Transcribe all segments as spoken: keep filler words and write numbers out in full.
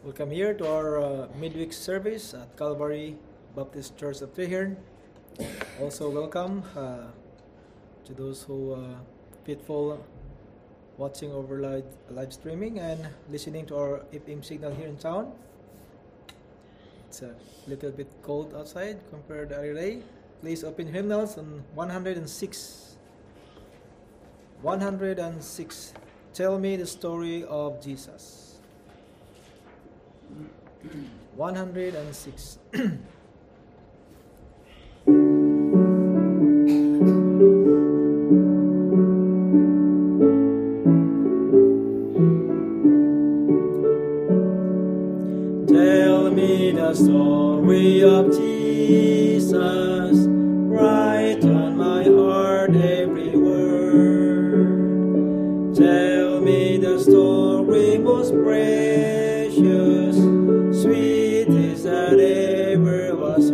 Welcome here to our uh, midweek service at Calvary Baptist Church of Treherne. Also welcome uh, to those who are uh, faithful watching over live, live streaming and listening to our F M signal here in town. It's a little bit cold outside compared to the other day. Please open hymnals on one hundred six. one hundred six. Tell me the story of Jesus. one hundred six. Tell me the story of Jesus, write on my heart every word. Tell me the story most precious, sweetest that ever was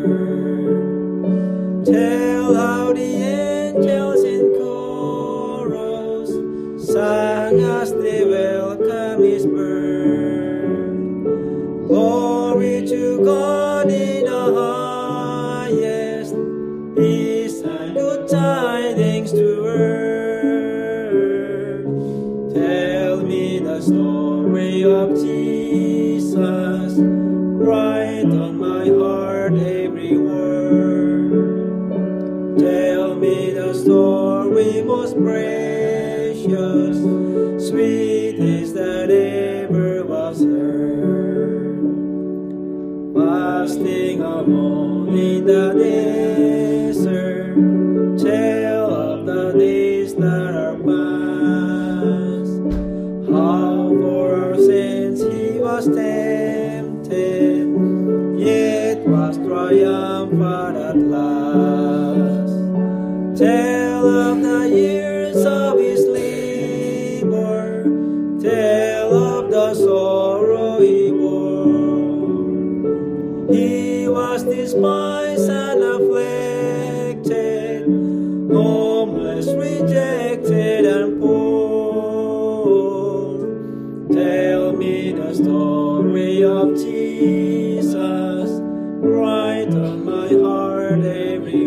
heard. Tell how the angels in chorus sang as they welcome His birth. Glory to God in the highest, peace and good tidings to earth. Tell me the story of Jesus, write on my heart every word. Tell me the story most precious, sweetest that ever was heard. Fasting alone in the desert, tell of the days that are past. How for our sins He was tempted, yet was triumphant at last. Tell of the years of His labor, tell of the sorrow He bore. He was despised and afflicted, homeless, rejected, and poor. Tell me the story of Jesus, write on my heart every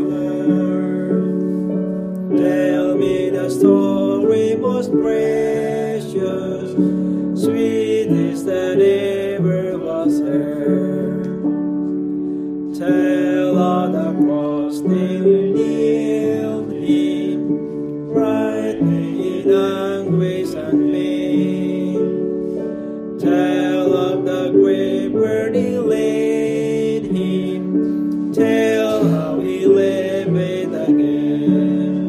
word. Tell me the story most precious, sweetest that ever was heard. Tell of the cross they nailed Him, rightly in anguish and pain. Tell of the grave where they laid Him, tell how He lived again.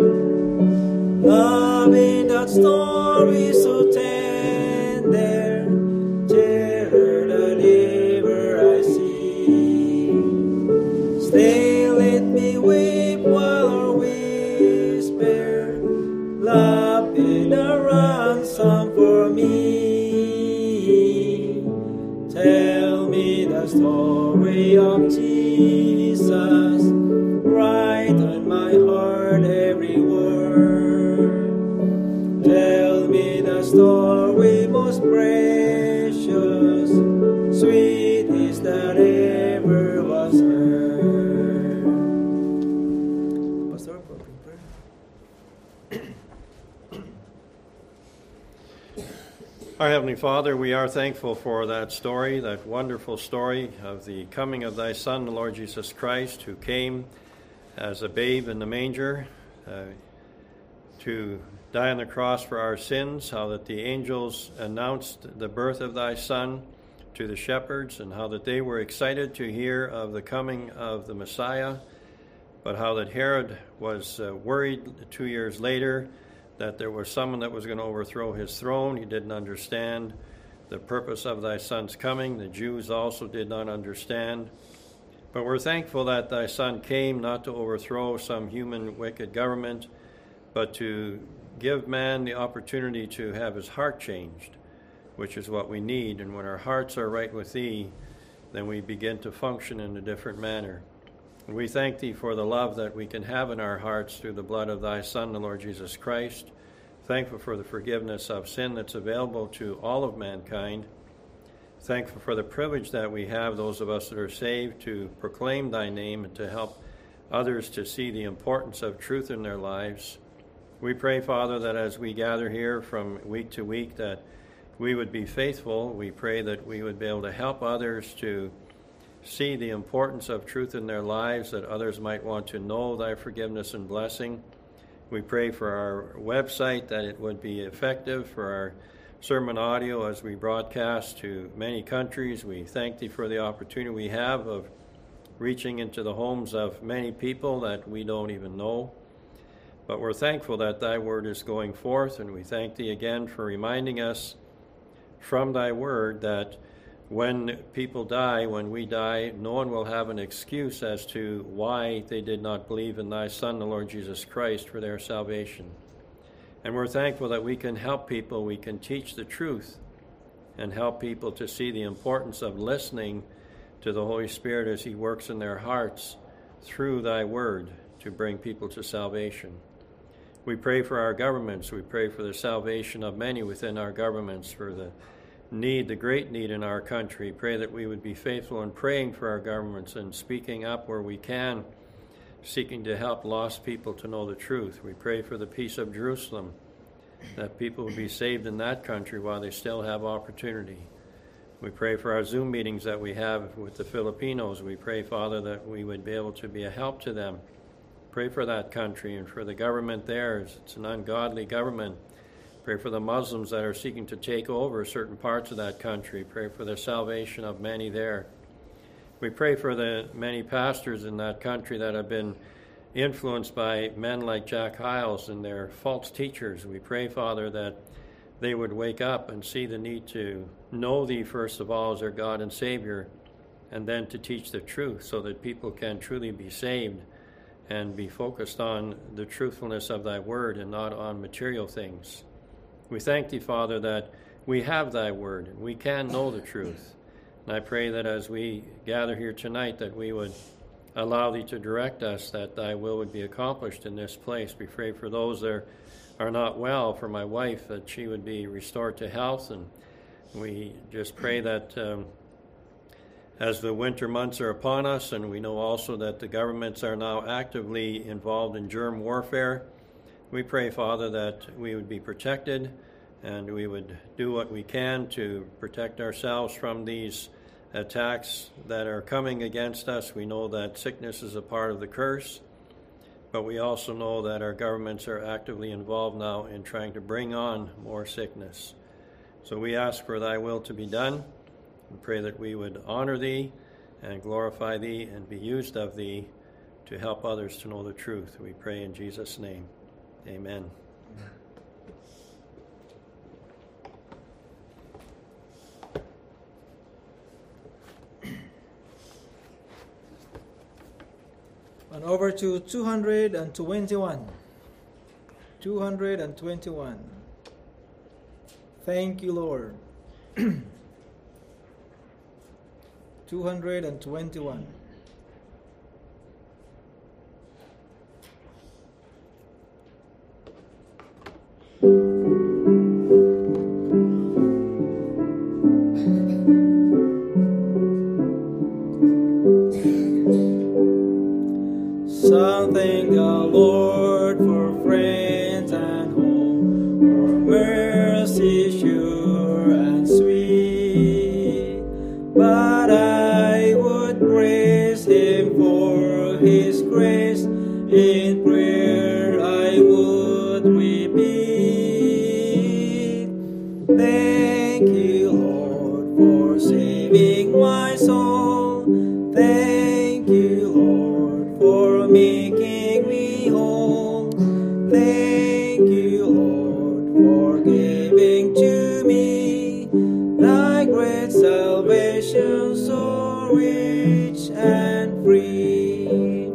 Loving that story so tender, terror that ever I see. Stay, let me weep while our whisper, love paid a ransom for me. Tell me the story of Jesus, write on my heart every word. Tell me the story most precious, sweetest that ever was heard. Pastor, for prayer. Our Heavenly Father, we are thankful for that story, that wonderful story of the coming of Thy Son, the Lord Jesus Christ, who came as a babe in the manger uh, to die on the cross for our sins, how that the angels announced the birth of Thy Son to the shepherds, and how that they were excited to hear of the coming of the Messiah, but how that Herod was uh, worried two years later that there was someone that was going to overthrow his throne. He didn't understand the purpose of Thy Son's coming. The Jews also did not understand. But we're thankful that Thy Son came not to overthrow some human wicked government, but to give man the opportunity to have his heart changed, which is what we need. And when our hearts are right with Thee, then we begin to function in a different manner. And we thank Thee for the love that we can have in our hearts through the blood of Thy Son, the Lord Jesus Christ. Thankful for the forgiveness of sin that's available to all of mankind. thankful for the privilege that we have, those of us that are saved, to proclaim thy name and to help others to see the importance of truth in their lives. We pray, Father, that as we gather here from week to week, that we would be faithful. We pray that we would be able to help others to see the importance of truth in their lives, that others might want to know thy forgiveness and blessing. We pray for our website, that it would be effective, for our sermon audio as we broadcast to many countries. We thank thee for the opportunity we have of reaching into the homes of many people that we don't even know. But we're thankful that thy word is going forth, and we thank thee again for reminding us from thy word that when people die, when we die, no one will have an excuse as to why they did not believe in thy Son, the Lord Jesus Christ, for their salvation. And we're thankful that we can help people, we can teach the truth, and help people to see the importance of listening to the Holy Spirit as he works in their hearts through thy word to bring people to salvation. We pray for our governments. We pray for the salvation of many within our governments, for the need, the great need in our country. Pray that we would be faithful in praying for our governments and speaking up where we can, seeking to help lost people to know the truth. We pray for the peace of Jerusalem, that people would be saved in that country while they still have opportunity. We pray for our Zoom meetings that we have with the Filipinos. We pray, Father, that we would be able to be a help to them. Pray for that country and for the government there. It's an ungodly government. Pray for the Muslims that are seeking to take over certain parts of that country. Pray for the salvation of many there. We pray for the many pastors in that country that have been influenced by men like Jack Hyles and their false teachers. We pray, Father, that they would wake up and see the need to know thee first of all as their God and Savior, and then to teach the truth so that people can truly be saved and be focused on the truthfulness of thy word and not on material things. We thank thee, Father, that we have thy word and we can know the truth. And I pray that as we gather here tonight, that we would allow thee to direct us, that thy will would be accomplished in this place. We pray for those that are not well, for my wife, that she would be restored to health. And we just pray that um, as the winter months are upon us, and we know also that the governments are now actively involved in germ warfare, we pray, Father, that we would be protected and we would do what we can to protect ourselves from these attacks that are coming against us. We know that sickness is a part of the curse, but we also know that our governments are actively involved now in trying to bring on more sickness. So we ask for thy will to be done. We pray that we would honor thee and glorify thee and be used of thee to help others to know the truth. We pray in Jesus' name. Amen. And over to two hundred twenty-one. two hundred twenty-one. Thank you, Lord. two hundred twenty-one. Some thank the Lord for friends and home, for mercy sure and sweet. But I would praise Him for His grace. In prayer I would repeat. Thank you, Lord, for saving my soul. Thank you, Lord, for making me whole. Thank you, Lord, for giving to me thy great salvation, so rich and free.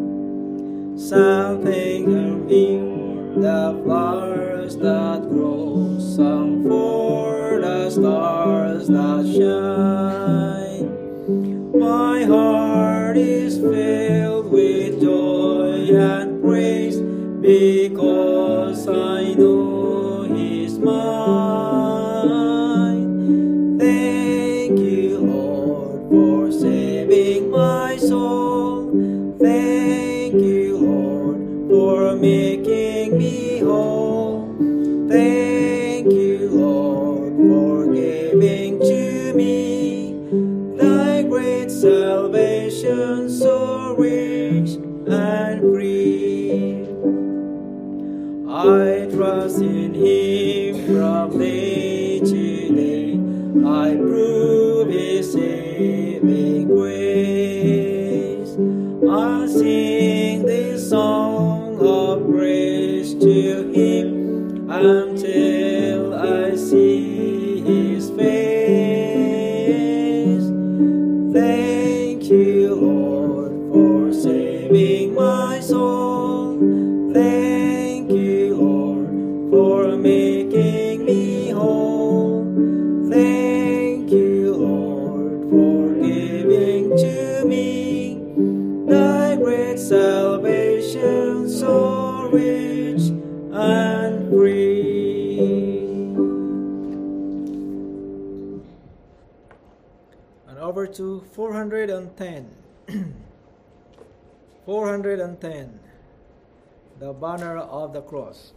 Some thank Thee for the flowers that grow, some for the stars that shine. My heart is filled with joy and praise, because I know He's mine. Thank you, prove His saving grace. I'll sing this song of praise to Him until I see His face. Thank you, Lord, for saving my soul. Thank you, Lord, for making me whole. Thank you, Lord, for giving to me thy great salvation, so rich and free. And over to four hundred ten. four hundred ten. The banner of the cross.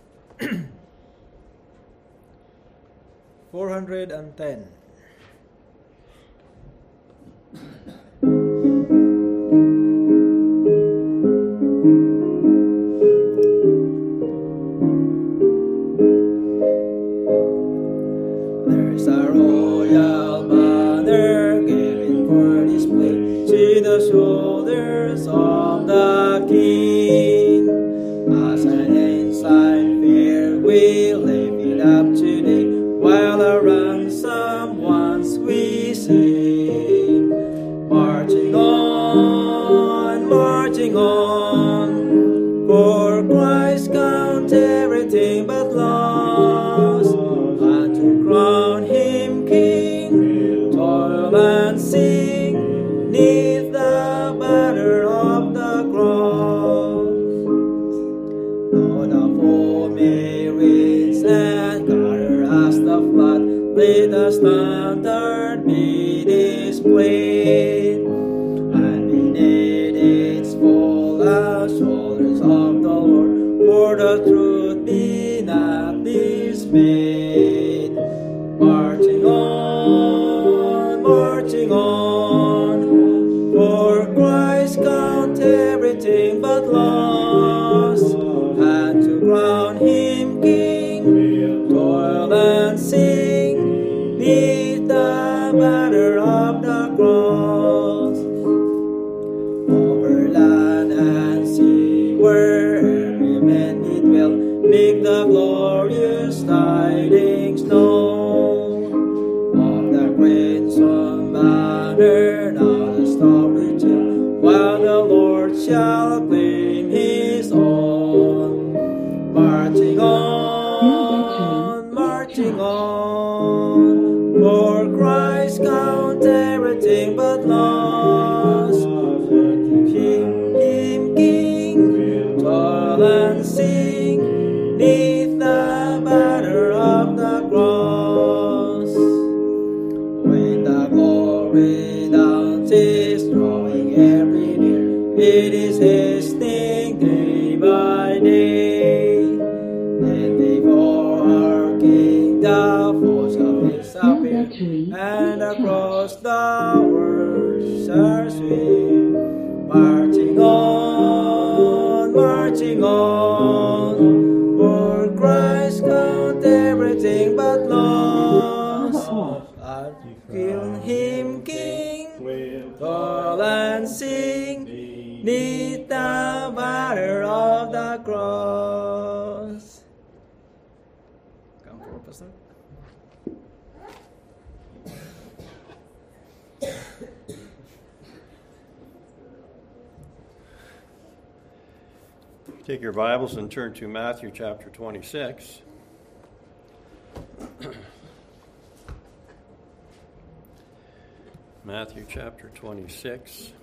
four hundred ten. There's a royal banner given for display to the shoulders of the King. As an ensign fair we lift it up today, while a ransom once we sing. Marching on, marching on, for Christ count everything but loss, and to crown Him King, toil and sing, neath the banner of the cross. Though the foe may rise and gather as the flood, let the standard be displayed, and beneath its fallen shoulders of the Lord, for the truth be not dismayed. Marching on, marching on, for Christ count everything but loss, and to crown Him King, toil and sing, neath the banner of the cross. Over land and sea, where every man did dwell, make the glorious tidings known of the crimson banner, now the star return, while the Lord shall claim His own. Marching on, marching on, for Christ count everything but loss, to Him, Him King, toil and sing, neath the banner of the cross. When the glory dances, drawing every near, it is hastening day by day. Then before our King the foes shall disappear, and across the world shall swing. Marching on, marching on, for Christ count everything but loss, and kill Him King, toil and sing, neath the banner of the cross. Come forward, Pastor. Take your Bibles and turn to Matthew chapter twenty-six. Matthew chapter twenty-six.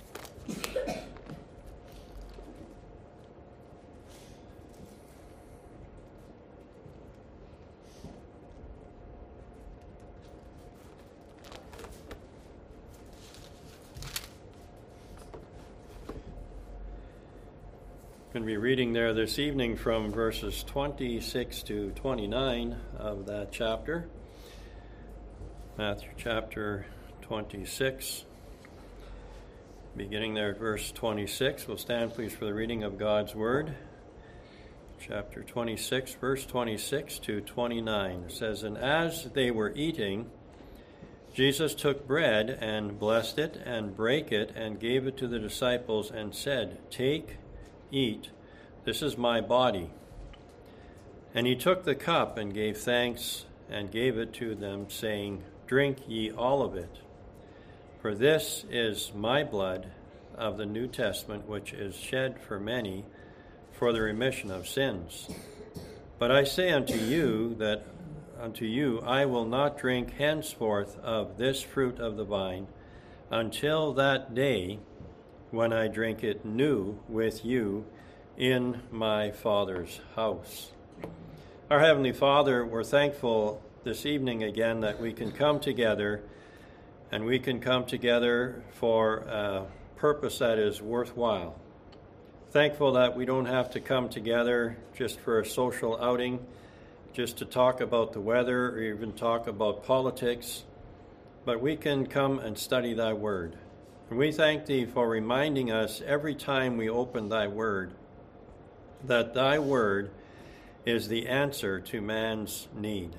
Going to be reading there this evening from verses twenty-six to twenty-nine of that chapter. Matthew chapter twenty-six, beginning there at verse twenty-six. We'll stand, please, for the reading of God's Word. Chapter twenty-six, verse twenty-six to twenty-nine. It says, "And as they were eating, Jesus took bread and blessed it and brake it and gave it to the disciples and said, "Take, eat, this is my body." And he took the cup and gave thanks and gave it to them, saying, "Drink ye all of it, for this is my blood of the New Testament, which is shed for many for the remission of sins. But I say unto you that unto you I will not drink henceforth of this fruit of the vine until that day when I drink it new with you in my Father's house." Our Heavenly Father, we're thankful this evening again that we can come together, and we can come together for a purpose that is worthwhile. Thankful that we don't have to come together just for a social outing, just to talk about the weather or even talk about politics, but we can come and study thy word. And we thank thee for reminding us every time we open thy word that thy word is the answer to man's need.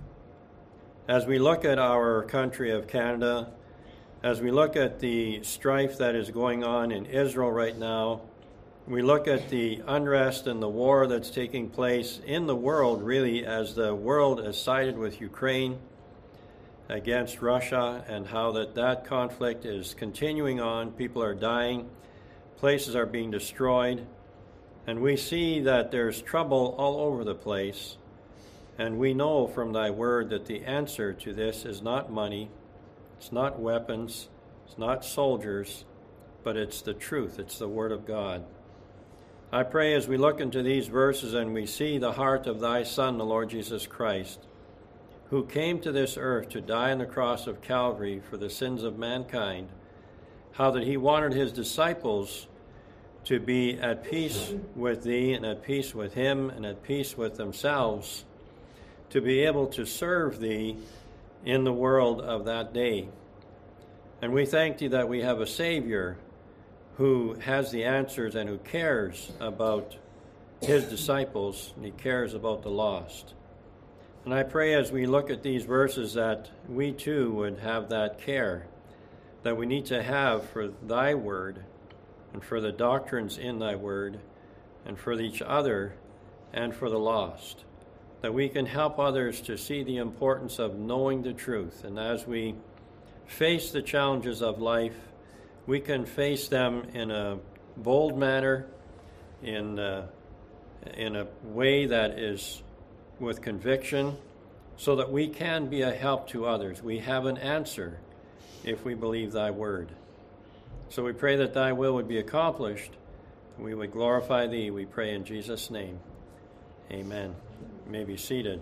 As we look at our country of Canada, as we look at the strife that is going on in Israel right now, we look at the unrest and the war that's taking place in the world, really, as the world has sided with Ukraine against Russia, and how that, that conflict is continuing on. People are dying, places are being destroyed, and we see that there's trouble all over the place. And we know from thy word that the answer to this is not money, it's not weapons, it's not soldiers, but it's the truth, it's the word of God. I pray as we look into these verses and we see the heart of thy Son, the Lord Jesus Christ, who came to this earth to die on the cross of Calvary for the sins of mankind, how that he wanted his disciples to be at peace with thee and at peace with him and at peace with themselves, to be able to serve thee in the world of that day. And we thank thee that we have a Savior who has the answers and who cares about his disciples, and he cares about the lost. And I pray as we look at these verses that we too would have that care that we need to have for thy word and for the doctrines in thy word and for each other and for the lost, that we can help others to see the importance of knowing the truth. And as we face the challenges of life, we can face them in a bold manner, in a, in a way that is with conviction, so that we can be a help to others. We have an answer if we believe thy word. So we pray that thy will would be accomplished, and we would glorify thee, we pray in Jesus' name. Amen. You may be seated.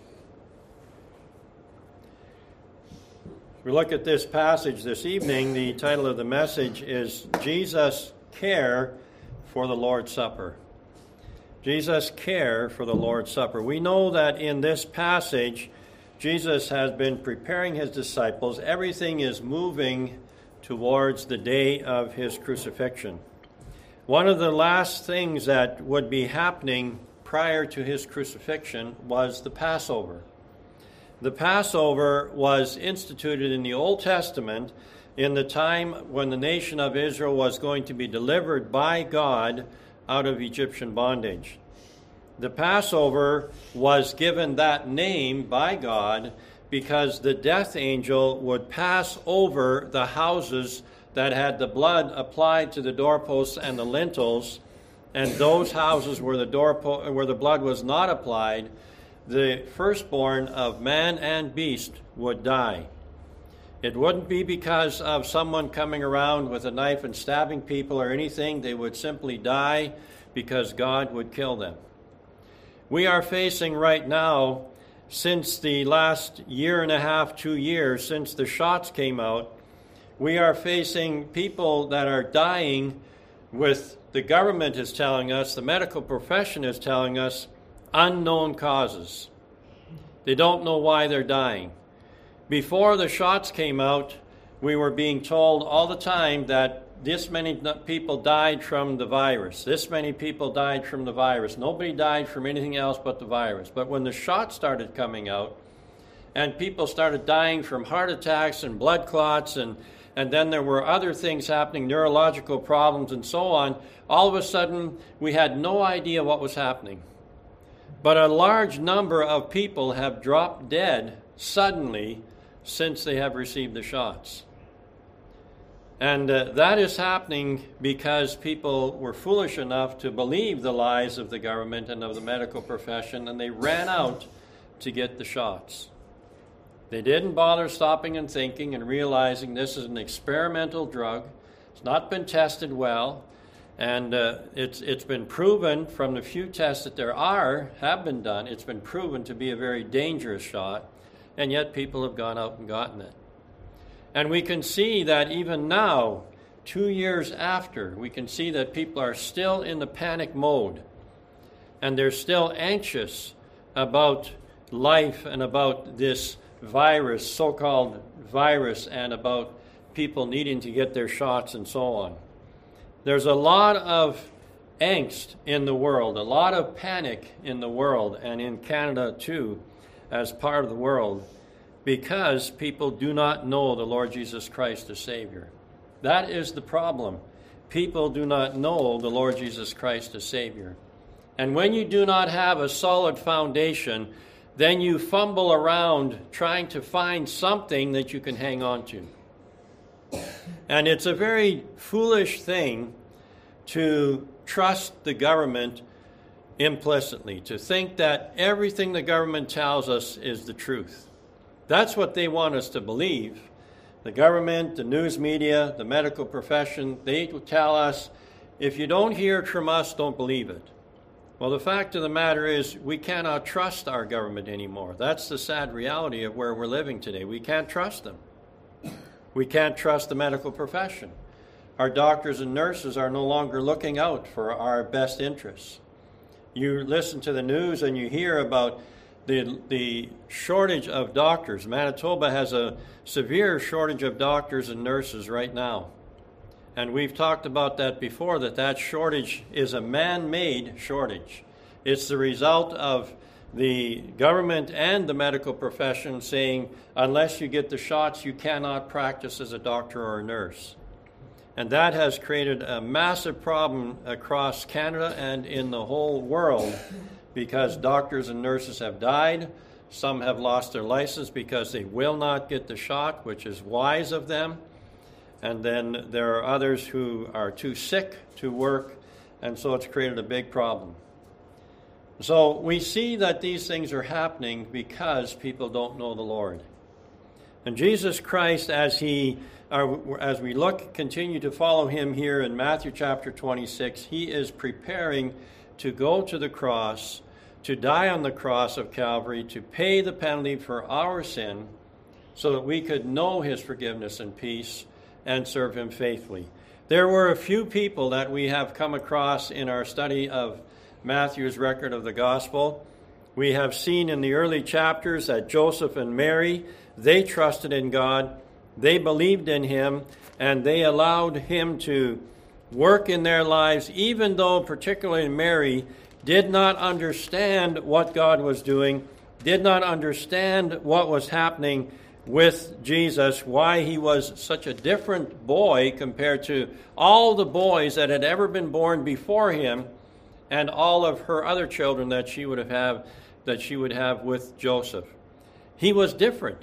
We look at this passage this evening. The title of the message is Jesus' Care for the Lord's Supper. Jesus' care for the Lord's Supper. We know that in this passage, Jesus has been preparing his disciples. Everything is moving towards the day of his crucifixion. One of the last things that would be happening prior to his crucifixion was the Passover. The Passover was instituted in the Old Testament in the time when the nation of Israel was going to be delivered by God out of Egyptian bondage. The Passover was given that name by God because the death angel would pass over the houses that had the blood applied to the doorposts and the lintels, and those houses where the doorpo- where the blood was not applied, the firstborn of man and beast would die. It wouldn't be because of someone coming around with a knife and stabbing people or anything. They would simply die because God would kill them. We are facing right now, since the last year and a half, two years, since the shots came out, we are facing people that are dying with, the government is telling us, the medical profession is telling us, unknown causes. They don't know why they're dying. Before the shots came out, we were being told all the time that this many people died from the virus. This many people died from the virus. Nobody died from anything else but the virus. But when the shots started coming out, and people started dying from heart attacks and blood clots, and, and then there were other things happening, neurological problems and so on. All of a sudden, we had no idea what was happening. But a large number of people have dropped dead suddenly since they have received the shots. And uh, that is happening because people were foolish enough to believe the lies of the government and of the medical profession, and they ran out to get the shots. They didn't bother stopping and thinking and realizing this is an experimental drug. It's not been tested well, and uh, it's it's been proven from the few tests that there are, have been done, it's been proven to be a very dangerous shot, and yet people have gone out and gotten it. And we can see that even now, two years after, we can see that people are still in the panic mode. And they're still anxious about life and about this virus, so-called virus, and about people needing to get their shots and so on. There's a lot of angst in the world, a lot of panic in the world, and in Canada too, as part of the world, because people do not know the Lord Jesus Christ as Savior. That is the problem. People do not know the Lord Jesus Christ as Savior. And when you do not have a solid foundation, then you fumble around trying to find something that you can hang on to. And it's a very foolish thing to trust the government implicitly, to think that everything the government tells us is the truth. That's what they want us to believe. The government, the news media, the medical profession, they tell us, if you don't hear it from us, don't believe it. Well, the fact of the matter is we cannot trust our government anymore. That's the sad reality of where we're living today. We can't trust them. We can't trust the medical profession. Our doctors and nurses are no longer looking out for our best interests. You listen to the news and you hear about the the shortage of doctors. Manitoba has a severe shortage of doctors and nurses right now. And we've talked about that before, that that shortage is a man-made shortage. It's the result of the government and the medical profession saying, unless you get the shots, you cannot practice as a doctor or a nurse. And that has created a massive problem across Canada and in the whole world, because doctors and nurses have died. Some have lost their license because they will not get the shot, which is wise of them. And then there are others who are too sick to work, and so it's created a big problem. So we see that these things are happening because people don't know the Lord. And Jesus Christ, as he, are, as we look, continue to follow him here in Matthew chapter twenty-six, he is preparing to go to the cross, to die on the cross of Calvary, to pay the penalty for our sin, so that we could know his forgiveness and peace and serve him faithfully. There were a few people that we have come across in our study of Matthew's record of the gospel. We have seen in the early chapters that Joseph and Mary, they trusted in God, they believed in him, and they allowed him to work in their lives, even though particularly Mary did not understand what God was doing, did not understand what was happening with Jesus, why he was such a different boy compared to all the boys that had ever been born before him, and all of her other children that she would have, have that she would have with Joseph. He was different.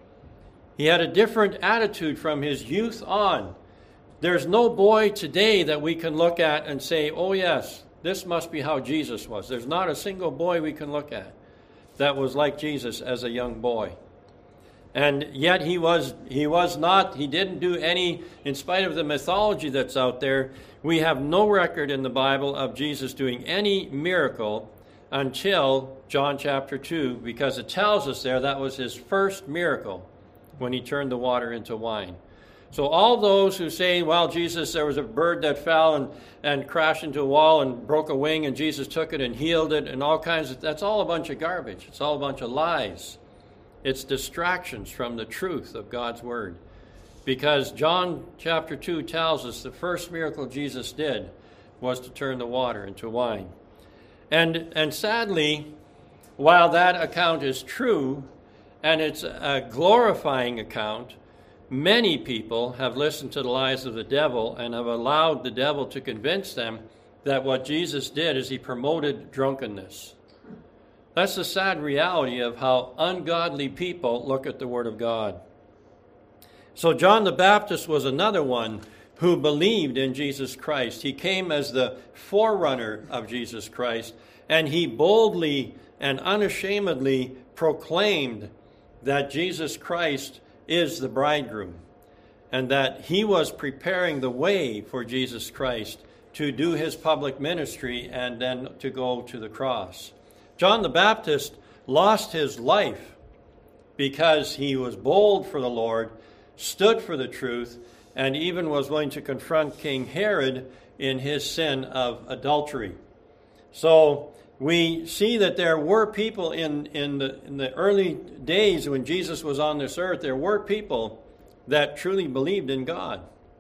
He had a different attitude from his youth on. There's no boy today that we can look at and say, oh yes, this must be how Jesus was. There's not a single boy we can look at that was like Jesus as a young boy. And yet he was he was not, he didn't do any, in spite of the mythology that's out there, we have no record in the Bible of Jesus doing any miracle until John chapter two, because it tells us there that was his first miracle when he turned the water into wine. So all those who say, well, Jesus, there was a bird that fell and, and crashed into a wall and broke a wing and Jesus took it and healed it and all kinds of, that's all a bunch of garbage. It's all a bunch of lies. It's distractions from the truth of God's word. Because John chapter two tells us the first miracle Jesus did was to turn the water into wine. And, and sadly, while that account is true, and it's a glorifying account, many people have listened to the lies of the devil and have allowed the devil to convince them that what Jesus did is he promoted drunkenness. That's the sad reality of how ungodly people look at the Word of God. So John the Baptist was another one who believed in Jesus Christ. He came as the forerunner of Jesus Christ, and he boldly and unashamedly proclaimed that Jesus Christ is the bridegroom, and that he was preparing the way for Jesus Christ to do his public ministry and then to go to the cross. John the Baptist lost his life because he was bold for the Lord, stood for the truth, and even was willing to confront King Herod in his sin of adultery. So we see that there were people in, in, the, in the early days when Jesus was on this earth, there were people that truly believed in God.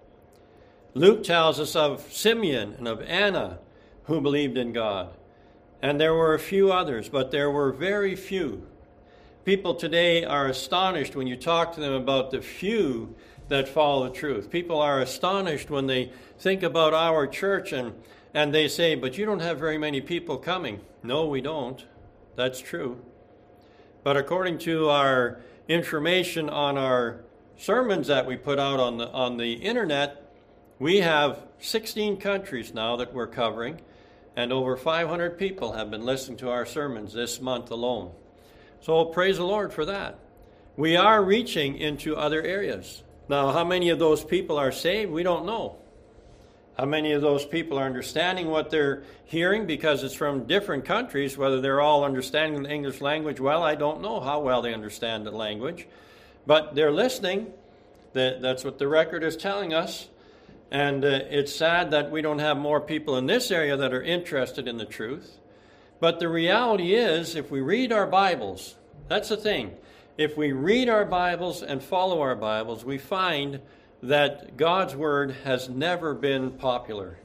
Luke tells us of Simeon and of Anna who believed in God. And there were a few others, but there were very few. People today are astonished when you talk to them about the few that follow the truth. People are astonished when they think about our church and, and they say, but you don't have very many people coming. No, we don't. That's true. But according to our information on our sermons that we put out on the, on the internet, we have sixteen countries now that we're covering, and over five hundred people have been listening to our sermons this month alone. So praise the Lord for that. We are reaching into other areas. Now, how many of those people are saved? We don't know. How many of those people are understanding what they're hearing because it's from different countries, whether they're all understanding the English language well, I don't know how well they understand the language. But they're listening. That's what the record is telling us. And uh, it's sad that we don't have more people in this area that are interested in the truth. But the reality is, if we read our Bibles, that's the thing. If we read our Bibles and follow our Bibles, we find that God's Word has never been popular.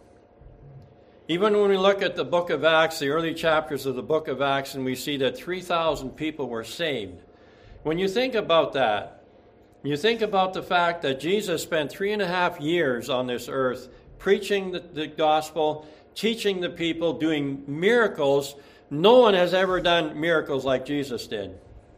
Even when we look at the book of Acts, the early chapters of the book of Acts, and we see that three thousand people were saved. When you think about that, you think about the fact that Jesus spent three and a half years on this earth preaching the, the gospel, teaching the people, doing miracles. No one has ever done miracles like Jesus did.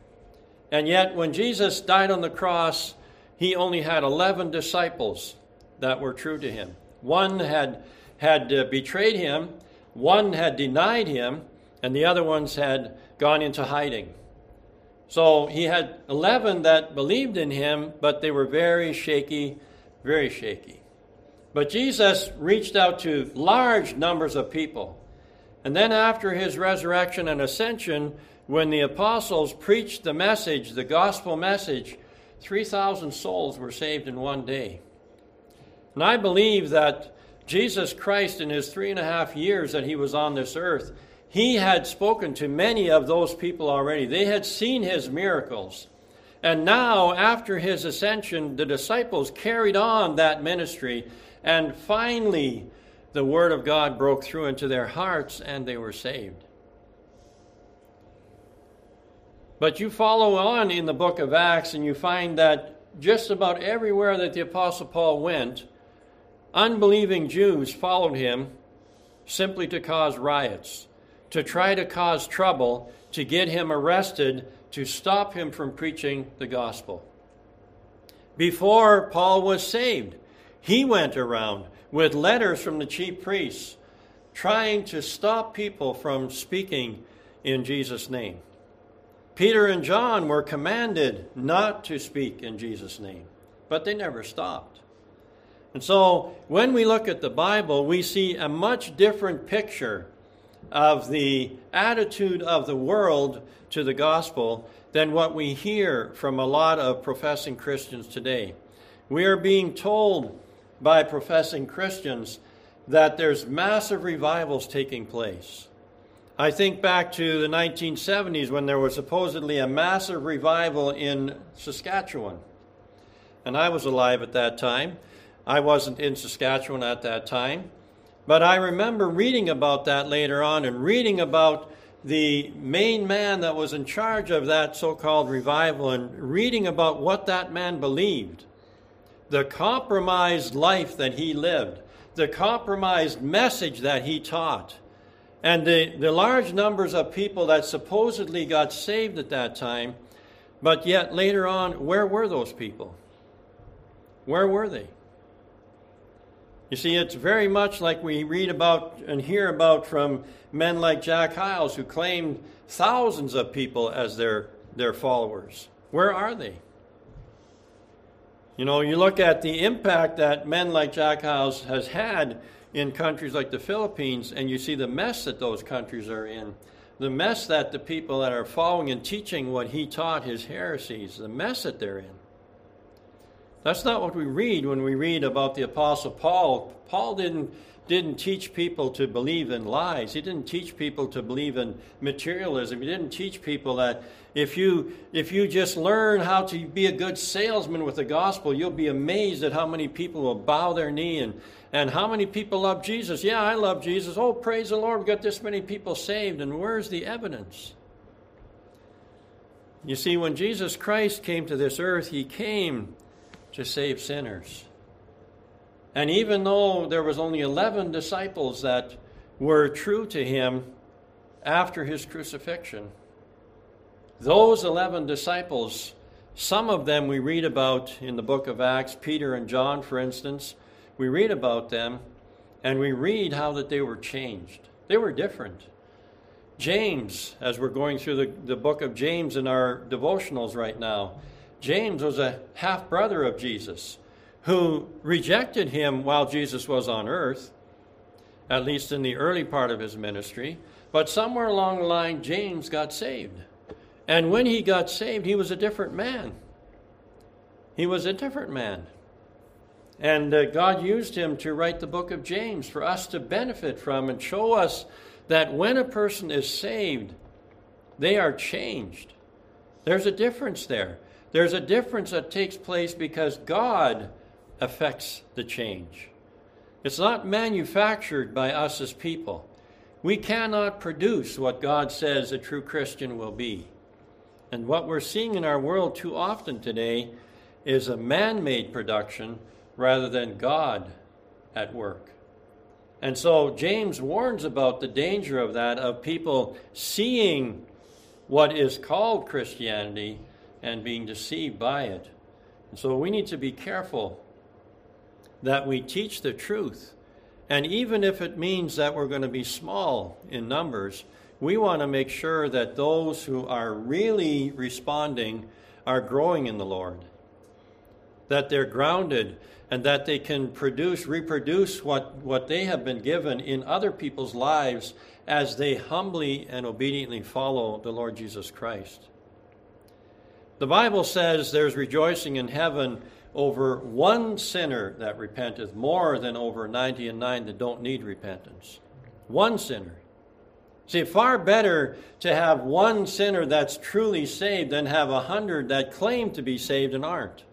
And yet, when Jesus died on the cross, he only had eleven disciples that were true to him. One had, had uh, betrayed him, one had denied him, and the other ones had gone into hiding. So he had eleven that believed in him, but they were very shaky, very shaky. But Jesus reached out to large numbers of people. And then after his resurrection and ascension, when the apostles preached the message, the gospel message, three thousand souls were saved in one day. And I believe that Jesus Christ, in his three and a half years that he was on this earth, he had spoken to many of those people already. They had seen his miracles. And now, after his ascension, the disciples carried on that ministry, and finally the word of God broke through into their hearts and they were saved. But you follow on in the book of Acts and you find that just about everywhere that the Apostle Paul went, unbelieving Jews followed him simply to cause riots, to try to cause trouble, to get him arrested, to stop him from preaching the gospel. Before Paul was saved, he went around with letters from the chief priests trying to stop people from speaking in Jesus' name. Peter and John were commanded not to speak in Jesus' name, but they never stopped. And so when we look at the Bible, we see a much different picture of the attitude of the world to the gospel than what we hear from a lot of professing Christians today. We are being told by professing Christians that there's massive revivals taking place. I think back to the nineteen seventies when there was supposedly a massive revival in Saskatchewan. And I was alive at that time. I wasn't in Saskatchewan at that time. But I remember reading about that later on and reading about the main man that was in charge of that so-called revival and reading about what that man believed, the compromised life that he lived, the compromised message that he taught, and the, the large numbers of people that supposedly got saved at that time, but yet later on, where were those people? Where were they? You see, it's very much like we read about and hear about from men like Jack Hyles, who claimed thousands of people as their, their followers. Where are they? You know, you look at the impact that men like Jack Hyles has had in countries like the Philippines, and you see the mess that those countries are in, the mess that the people that are following and teaching what he taught, his heresies, the mess that they're in. That's not what we read when we read about the Apostle Paul. Paul didn't, didn't teach people to believe in lies. He didn't teach people to believe in materialism. He didn't teach people that if you, if you just learn how to be a good salesman with the gospel, you'll be amazed at how many people will bow their knee and, and how many people love Jesus. Yeah, I love Jesus. Oh, praise the Lord, we've got this many people saved. And where's the evidence? You see, when Jesus Christ came to this earth, he came to save sinners. And even though there was only eleven disciples that were true to him after his crucifixion, those eleven disciples, some of them we read about in the book of Acts, Peter and John, for instance, we read about them, and we read how that they were changed. They were different. James, as we're going through the, the book of James in our devotionals right now, James was a half-brother of Jesus who rejected him while Jesus was on earth, at least in the early part of his ministry. But somewhere along the line, James got saved. And when he got saved, he was a different man. He was a different man. And uh, God used him to write the book of James for us to benefit from and show us that when a person is saved, they are changed. There's a difference there. There's a difference that takes place because God affects the change. It's not manufactured by us as people. We cannot produce what God says a true Christian will be. And what we're seeing in our world too often today is a man-made production rather than God at work. And so James warns about the danger of that, of people seeing what is called Christianity and being deceived by it. And so we need to be careful that we teach the truth. And even if it means that we're going to be small in numbers, we want to make sure that those who are really responding are growing in the Lord, that they're grounded, and that they can produce, reproduce what, what they have been given in other people's lives as they humbly and obediently follow the Lord Jesus Christ. The Bible says there's rejoicing in heaven over one sinner that repenteth more than over ninety and nine that don't need repentance. One sinner. See, far better to have one sinner that's truly saved than have a hundred that claim to be saved and aren't.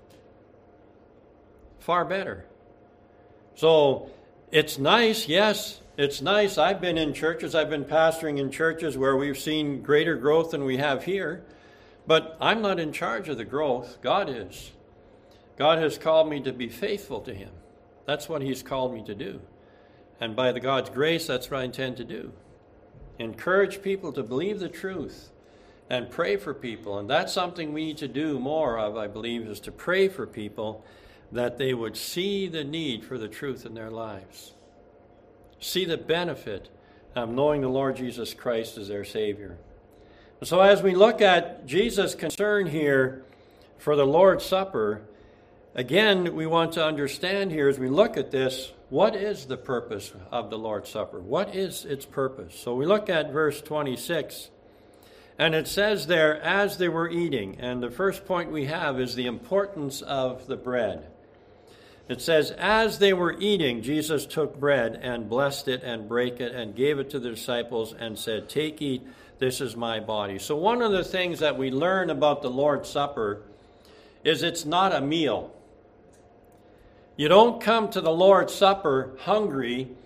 Far better. So it's nice, yes, it's nice. I've been in churches, I've been pastoring in churches where we've seen greater growth than we have here. But I'm not in charge of the growth. God is. God has called me to be faithful to him. That's what he's called me to do. And by the God's grace, that's what I intend to do. Encourage people to believe the truth and pray for people. And that's something we need to do more of, I believe, is to pray for people that they would see the need for the truth in their lives. See the benefit of knowing the Lord Jesus Christ as their Savior. So as we look at Jesus' concern here for the Lord's Supper, again, we want to understand here as we look at this, what is the purpose of the Lord's Supper? What is its purpose? So we look at verse twenty-six, and it says there, as they were eating, and the first point we have is the importance of the bread. It says, as they were eating, Jesus took bread and blessed it and brake it and gave it to the disciples and said, take, eat, this is my body. So one of the things that we learn about the Lord's Supper is it's not a meal. You don't come to the Lord's Supper hungry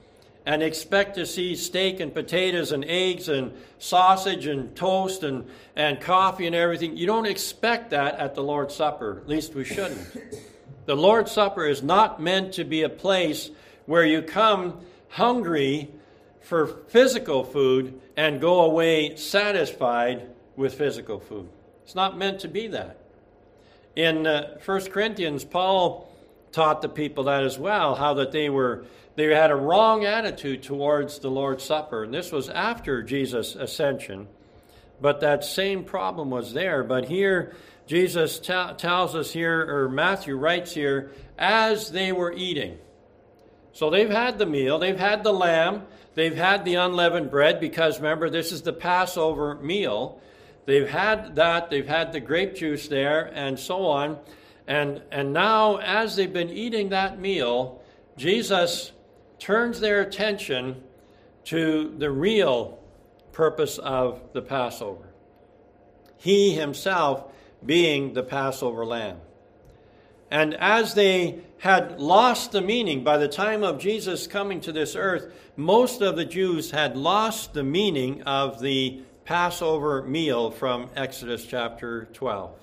and expect to see steak and potatoes and eggs and sausage and toast and, and coffee and everything. You don't expect that at the Lord's Supper. At least we shouldn't. The Lord's Supper is not meant to be a place where you come hungry for physical food and go away satisfied with physical food. It's not meant to be that. In uh, First Corinthians, Paul taught the people that as well, how that they were they had a wrong attitude towards the Lord's Supper. And this was after Jesus' ascension. But that same problem was there. But here, Jesus t- tells us here, or Matthew writes here, as they were eating. So they've had the meal, they've had the lamb, they've had the unleavened bread, because remember, this is the Passover meal. They've had that, they've had the grape juice there, and so on. And, and now, as they've been eating that meal, Jesus turns their attention to the real purpose of the Passover. He himself being the Passover lamb. And as they had lost the meaning, by the time of Jesus coming to this earth, most of the Jews had lost the meaning of the Passover meal from Exodus chapter twelve.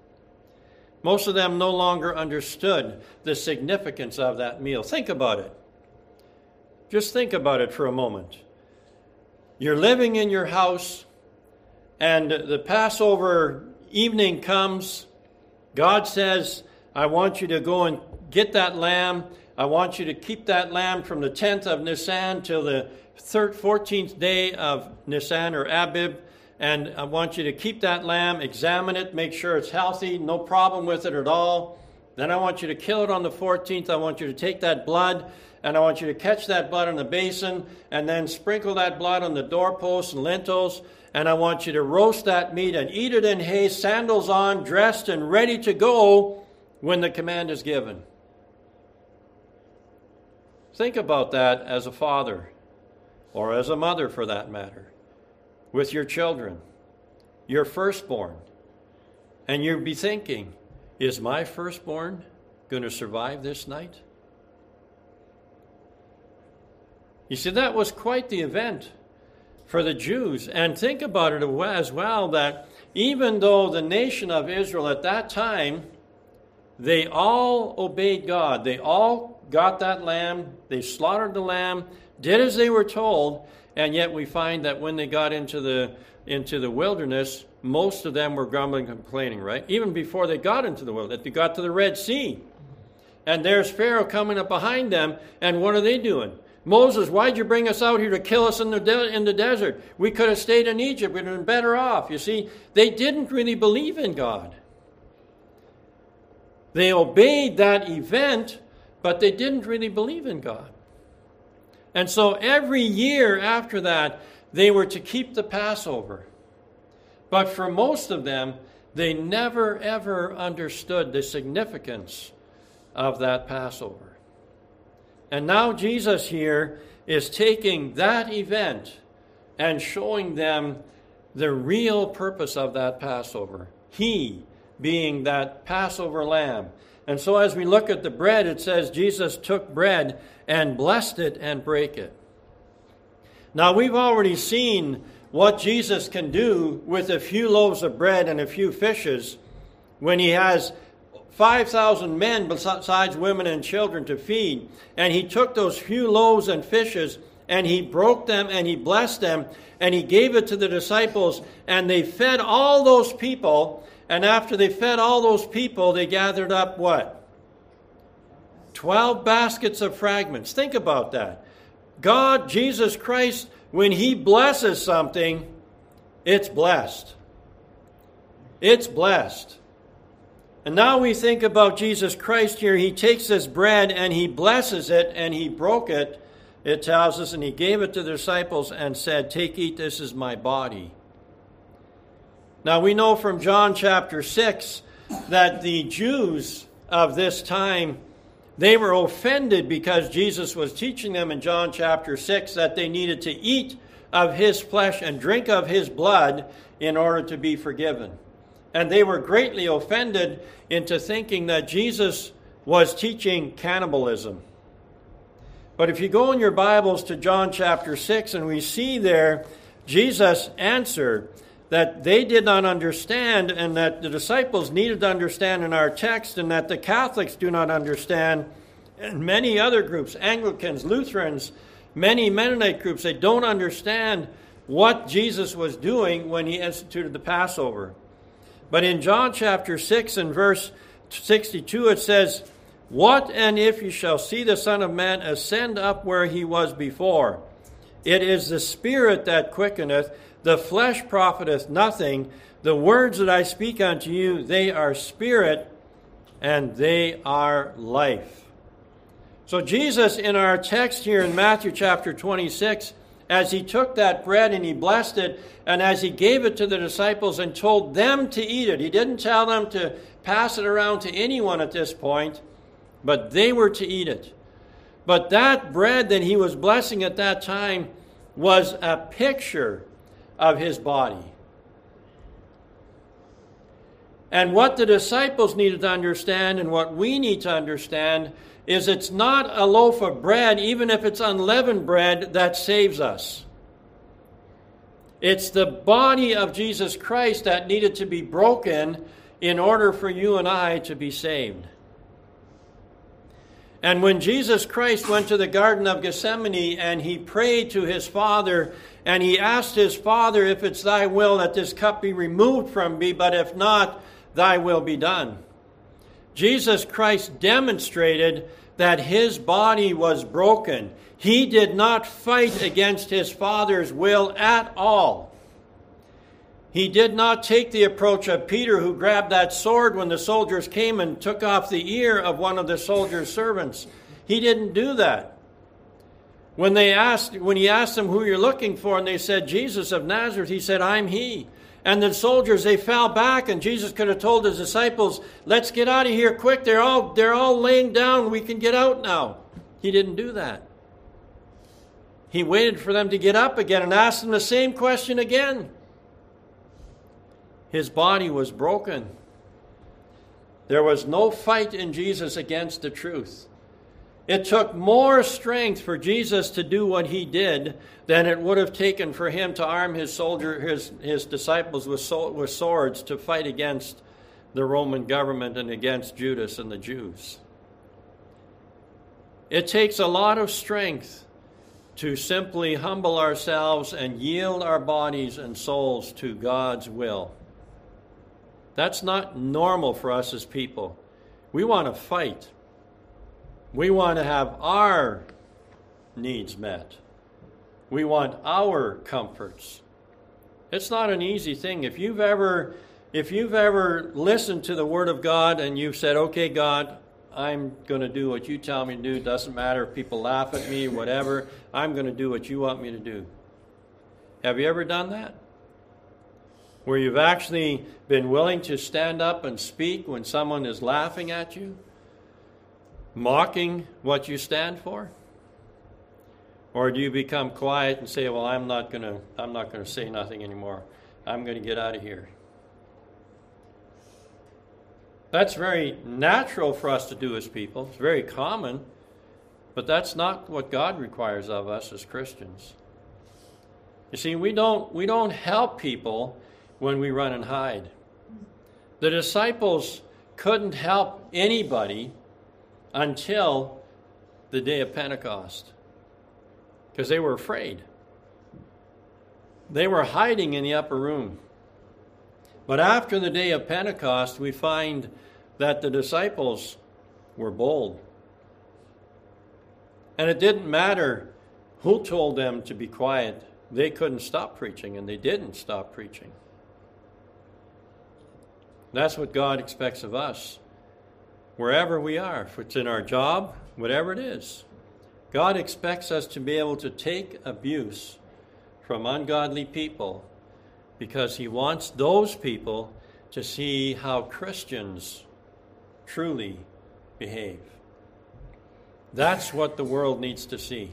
Most of them no longer understood the significance of that meal. Think about it. Just think about it for a moment. You're living in your house, and the Passover evening comes. God says, I want you to go and get that lamb. I want you to keep that lamb from the tenth of Nisan till the fourteenth day of Nisan or Abib. And I want you to keep that lamb, examine it, make sure it's healthy, no problem with it at all. Then I want you to kill it on the fourteenth. I want you to take that blood, and I want you to catch that blood in the basin, and then sprinkle that blood on the doorposts and lintels. And I want you to roast that meat and eat it in haste, sandals on, dressed and ready to go when the command is given. Think about that as a father, or as a mother for that matter, with your children, your firstborn. And you'll be thinking, is my firstborn going to survive this night? You see, that was quite the event for the Jews. And think about it as well, that even though the nation of Israel at that time, they all obeyed God. They all got that lamb. They slaughtered the lamb, did as they were told. And yet we find that when they got into the into the wilderness, most of them were grumbling and complaining, right? Even before they got into the wilderness, they got to the Red Sea. And there's Pharaoh coming up behind them. And what are they doing? Moses, why'd you bring us out here to kill us in the de- in the desert? We could have stayed in Egypt. We'd have been better off. You see, they didn't really believe in God. They obeyed that event, but they didn't really believe in God. And so every year after that, they were to keep the Passover. But for most of them, they never, ever understood the significance of that Passover. And now Jesus here is taking that event and showing them the real purpose of that Passover. He being that Passover lamb. And so as we look at the bread, it says Jesus took bread and blessed it and brake it. Now we've already seen what Jesus can do with a few loaves of bread and a few fishes when he has five thousand men besides women and children to feed. And he took those few loaves and fishes and he broke them and he blessed them and he gave it to the disciples and they fed all those people. And after they fed all those people, they gathered up what? Twelve baskets of fragments. Think about that. God, Jesus Christ, when he blesses something, it's blessed. It's blessed. And now we think about Jesus Christ here. He takes this bread and he blesses it and he broke it, it tells us, and he gave it to the disciples and said, "Take, eat, this is my body." Now we know from John chapter six that the Jews of this time, they were offended because Jesus was teaching them in John chapter six that they needed to eat of his flesh and drink of his blood in order to be forgiven. And they were greatly offended into thinking that Jesus was teaching cannibalism. But if you go in your Bibles to John chapter six, and we see there Jesus answered that they did not understand, and that the disciples needed to understand in our text, and that the Catholics do not understand, and many other groups, Anglicans, Lutherans, many Mennonite groups, they don't understand what Jesus was doing when he instituted the Passover. But in John chapter six and verse sixty-two it says, "What and if you shall see the Son of Man ascend up where he was before? It is the Spirit that quickeneth, the flesh profiteth nothing. The words that I speak unto you, they are spirit, and they are life." So Jesus, in our text here in Matthew chapter twenty-six, as he took that bread and he blessed it, and as he gave it to the disciples and told them to eat it, he didn't tell them to pass it around to anyone at this point, but they were to eat it. But that bread that he was blessing at that time was a picture of his body. And what the disciples needed to understand, and what we need to understand, is it's not a loaf of bread, even if it's unleavened bread, that saves us. It's the body of Jesus Christ that needed to be broken in order for you and I to be saved. And when Jesus Christ went to the Garden of Gethsemane and he prayed to his Father, and he asked his Father, "If it's thy will that this cup be removed from me, but if not, thy will be done." Jesus Christ demonstrated that his body was broken. He did not fight against his Father's will at all. He did not take the approach of Peter, who grabbed that sword when the soldiers came and took off the ear of one of the soldiers' servants. He didn't do that. When they asked, when he asked them who you're looking for, and they said, "Jesus of Nazareth," he said, "I'm he." And the soldiers, they fell back, and Jesus could have told his disciples, "Let's get out of here quick. They're all, they're all laying down. We can get out now." He didn't do that. He waited for them to get up again and asked them the same question again. His body was broken. There was no fight in Jesus against the truth. It took more strength for Jesus to do what he did than it would have taken for him to arm his soldier, his, his disciples with, so, with swords to fight against the Roman government and against Judas and the Jews. It takes a lot of strength to simply humble ourselves and yield our bodies and souls to God's will. That's not normal for us as people. We want to fight. We want to have our needs met. We want our comforts. It's not an easy thing. If you've ever, if you've ever listened to the Word of God and you've said, "Okay, God, I'm going to do what you tell me to do. It doesn't matter if people laugh at me, whatever. I'm going to do what you want me to do." Have you ever done that? Where you've actually been willing to stand up and speak when someone is laughing at you, mocking what you stand for? Or do you become quiet and say, "Well, I'm not going to I'm not going to say nothing anymore. I'm going to get out of here"? That's very natural for us to do as people. It's very common, but that's not what God requires of us as Christians. You see, we don't we don't help people when we run and hide. The disciples couldn't help anybody until the day of Pentecost, because they were afraid. They were hiding in the upper room. But after the day of Pentecost, we find that the disciples were bold. And it didn't matter who told them to be quiet. They couldn't stop preaching, and they didn't stop preaching. That's what God expects of us, wherever we are. If it's in our job, whatever it is, God expects us to be able to take abuse from ungodly people, because he wants those people to see how Christians truly behave. That's what the world needs to see.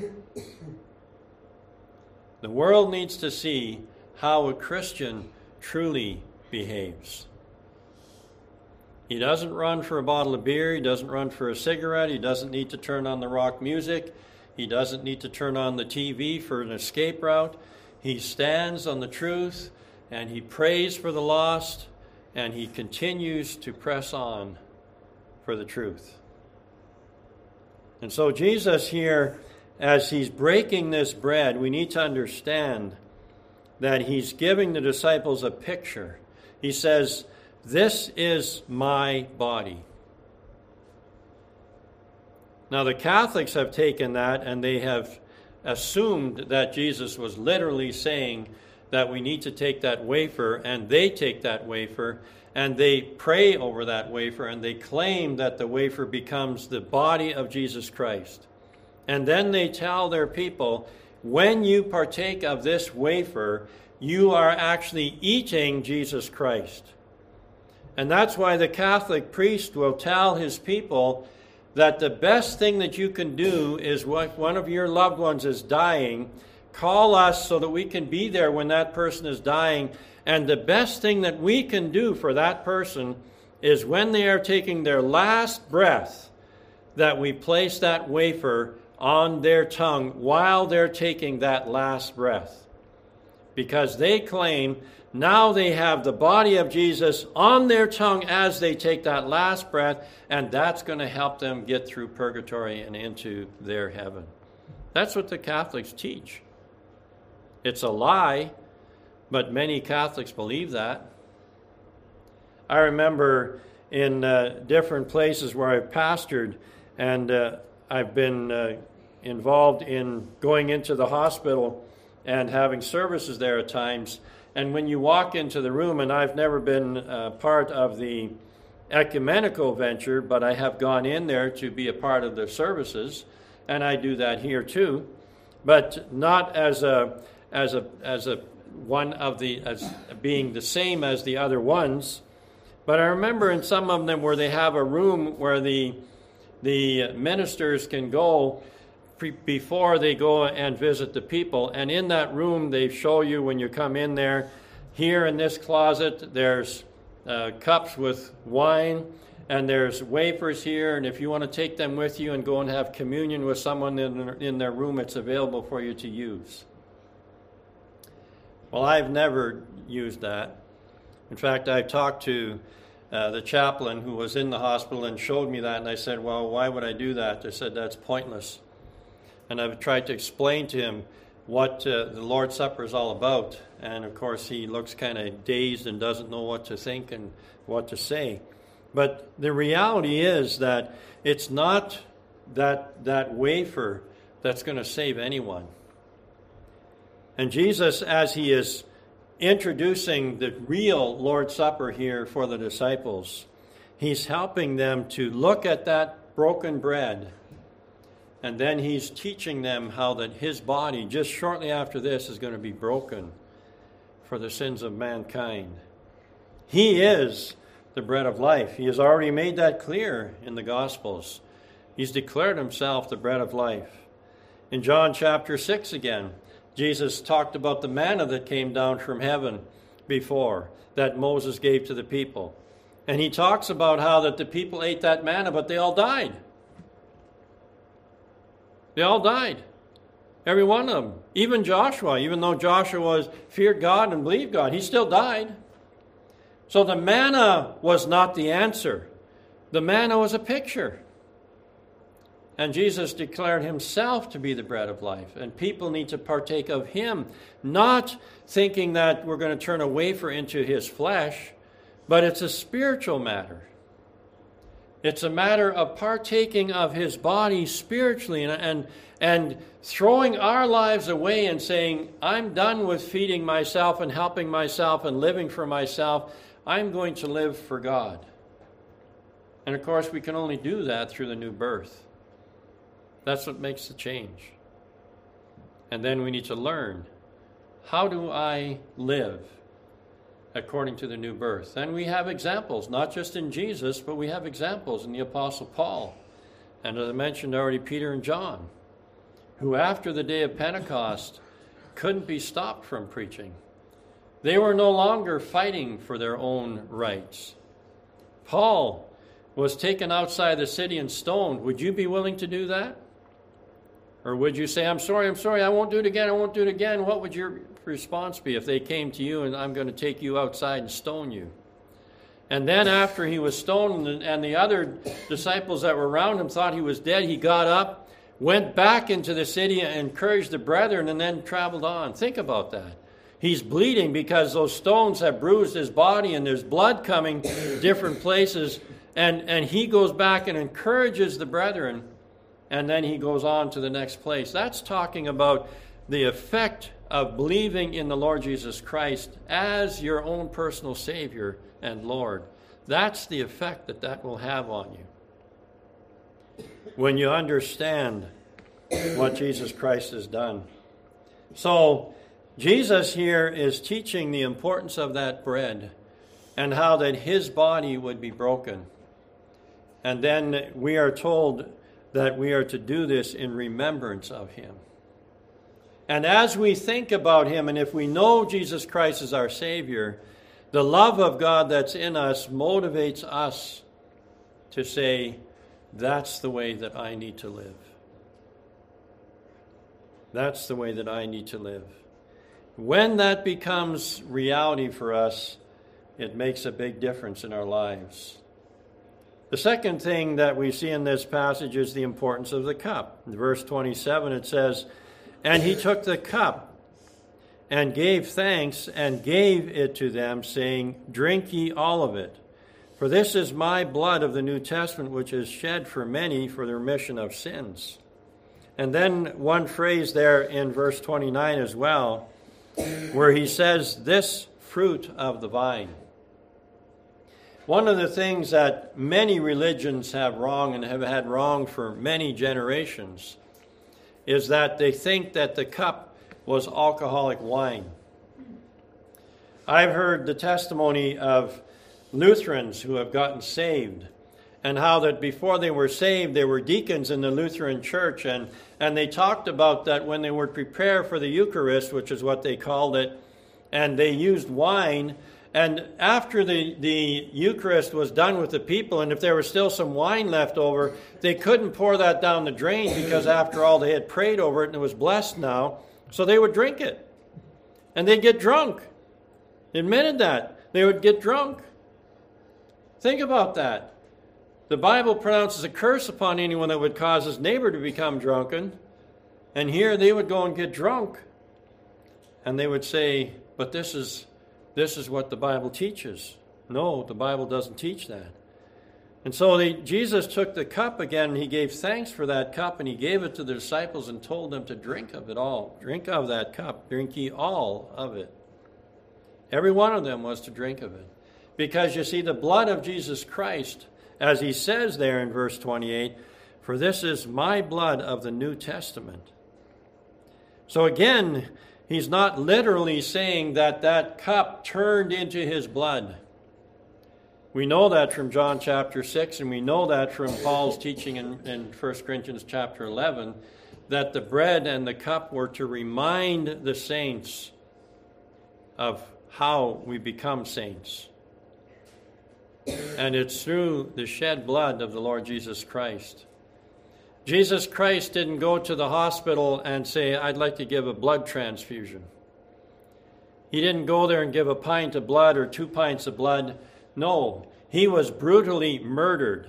The world needs to see how a Christian truly behaves. He doesn't run for a bottle of beer. He doesn't run for a cigarette. He doesn't need to turn on the rock music. He doesn't need to turn on the T V for an escape route. He stands on the truth, and he prays for the lost, and he continues to press on for the truth. And so Jesus here, as he's breaking this bread, we need to understand that he's giving the disciples a picture. He says, "This is my body." Now, the Catholics have taken that and they have assumed that Jesus was literally saying that we need to take that wafer, and they take that wafer and they pray over that wafer, and they claim that the wafer becomes the body of Jesus Christ. And then they tell their people, when you partake of this wafer, you are actually eating Jesus Christ. And that's why the Catholic priest will tell his people that the best thing that you can do is when one of your loved ones is dying, call us so that we can be there when that person is dying. And the best thing that we can do for that person is when they are taking their last breath, that we place that wafer on their tongue while they're taking that last breath. Because they claim now they have the body of Jesus on their tongue as they take that last breath, and that's going to help them get through purgatory and into their heaven. That's what the Catholics teach. It's a lie, but many Catholics believe that. I remember in uh, different places where I've pastored, and uh, I've been uh, involved in going into the hospital and having services there at times. And when you walk into the room, and I've never been uh, part of the ecumenical venture, but I have gone in there to be a part of the services, and I do that here too, but not as a as a as a one of the as being the same as the other ones. But I remember in some of them where they have a room where the the ministers can go pre- before they go and visit the people, and in that room they show you when you come in there, here in this closet there's uh, cups with wine, and there's wafers here, and if you want to take them with you and go and have communion with someone in, in their room, it's available for you to use. Well, I've never used that. In fact, I talked to uh, the chaplain who was in the hospital and showed me that, and I said, well, why would I do that? They said, that's pointless. And I've tried to explain to him what uh, the Lord's Supper is all about, and of course he looks kind of dazed and doesn't know what to think and what to say. But the reality is that it's not that that wafer that's going to save anyone. And Jesus, as he is introducing the real Lord's Supper here for the disciples, he's helping them to look at that broken bread, and then he's teaching them how that his body, just shortly after this, is going to be broken for the sins of mankind. He is the bread of life. He has already made that clear in the Gospels. He's declared himself the bread of life. In John chapter six again, Jesus talked about the manna that came down from heaven before, that Moses gave to the people. And he talks about how that the people ate that manna, but they all died. They all died. Every one of them. Even Joshua, even though Joshua was feared God and believed God, he still died. So the manna was not the answer. The manna was a picture. And Jesus declared himself to be the bread of life. And people need to partake of him, not thinking that we're going to turn a wafer into his flesh, but it's a spiritual matter. It's a matter of partaking of his body spiritually and, and, and throwing our lives away and saying, I'm done with feeding myself and helping myself and living for myself. I'm going to live for God. And of course, we can only do that through the new birth. That's what makes the change. And then we need to learn, how do I live according to the new birth? And we have examples, not just in Jesus, but we have examples in the Apostle Paul. And as I mentioned already, Peter and John, who after the day of Pentecost couldn't be stopped from preaching. They were no longer fighting for their own rights. Paul was taken outside the city and stoned. Would you be willing to do that? Or would you say, I'm sorry, I'm sorry, I won't do it again, I won't do it again? What would your response be if they came to you and I'm going to take you outside and stone you? And then after he was stoned and the other disciples that were around him thought he was dead, he got up, went back into the city and encouraged the brethren and then traveled on. Think about that. He's bleeding because those stones have bruised his body and there's blood coming different places. And, and he goes back and encourages the brethren, and then he goes on to the next place. That's talking about the effect of believing in the Lord Jesus Christ as your own personal Savior and Lord. That's the effect that that will have on you when you understand what Jesus Christ has done. So Jesus here is teaching the importance of that bread and how that his body would be broken. And then we are told that we are to do this in remembrance of him. And as we think about him, and if we know Jesus Christ as our Savior, the love of God that's in us motivates us to say, that's the way that I need to live. That's the way that I need to live. When that becomes reality for us, it makes a big difference in our lives. The second thing that we see in this passage is the importance of the cup. In verse twenty-seven it says, and he took the cup and gave thanks and gave it to them, saying, drink ye all of it. For this is my blood of the New Testament, which is shed for many for the remission of sins. And then one phrase there in verse twenty-nine as well, where he says, this fruit of the vine. One of the things that many religions have wrong and have had wrong for many generations is that they think that the cup was alcoholic wine. I've heard the testimony of Lutherans who have gotten saved, and how that before they were saved, they were deacons in the Lutheran church, and, and they talked about that when they would prepare for the Eucharist, which is what they called it, and they used wine. And after the, the Eucharist was done with the people, and if there was still some wine left over, they couldn't pour that down the drain because after all they had prayed over it and it was blessed now. So they would drink it. And they'd get drunk. They admitted that. They would get drunk. Think about that. The Bible pronounces a curse upon anyone that would cause his neighbor to become drunken. And here they would go and get drunk. And they would say, but this is... This is what the Bible teaches. No, the Bible doesn't teach that. And so they, Jesus took the cup again, and he gave thanks for that cup, and he gave it to the disciples and told them to drink of it all. Drink of that cup. Drink ye all of it. Every one of them was to drink of it. Because you see, the blood of Jesus Christ, as he says there in verse twenty-eight, for this is my blood of the New Testament. So again, he's not literally saying that that cup turned into his blood. We know that from John chapter six, and we know that from Paul's teaching in, in First Corinthians chapter eleven, that the bread and the cup were to remind the saints of how we become saints. And it's through the shed blood of the Lord Jesus Christ. Jesus Christ didn't go to the hospital and say, I'd like to give a blood transfusion. He didn't go there and give a pint of blood or two pints of blood. No, he was brutally murdered.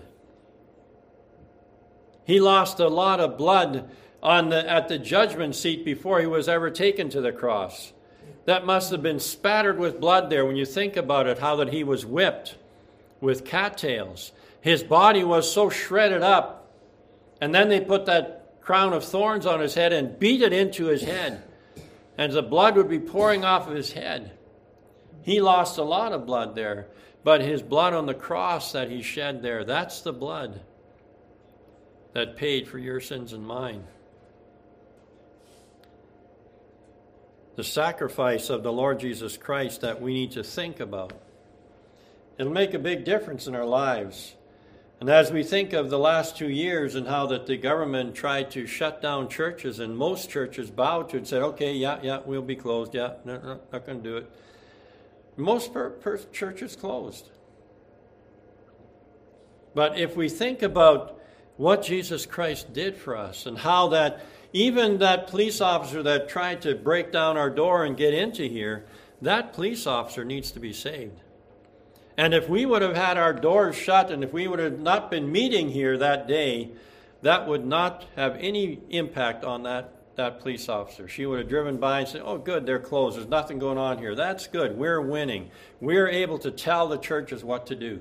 He lost a lot of blood on the, at the judgment seat before he was ever taken to the cross. That must have been spattered with blood there when you think about it, how that he was whipped with cattails. His body was so shredded up. And then they put that crown of thorns on his head and beat it into his head. And the blood would be pouring off of his head. He lost a lot of blood there. But his blood on the cross that he shed there, that's the blood that paid for your sins and mine. The sacrifice of the Lord Jesus Christ that we need to think about. It'll make a big difference in our lives. And as we think of the last two years and how that the government tried to shut down churches, and most churches bowed to it and said, okay, yeah, yeah, we'll be closed. Yeah, no, no, not going to do it. Most per- per- churches closed. But if we think about what Jesus Christ did for us and how that even that police officer that tried to break down our door and get into here, that police officer needs to be saved. And if we would have had our doors shut and if we would have not been meeting here that day, that would not have any impact on that, that police officer. She would have driven by and said, oh, good, they're closed. There's nothing going on here. That's good. We're winning. We're able to tell the churches what to do.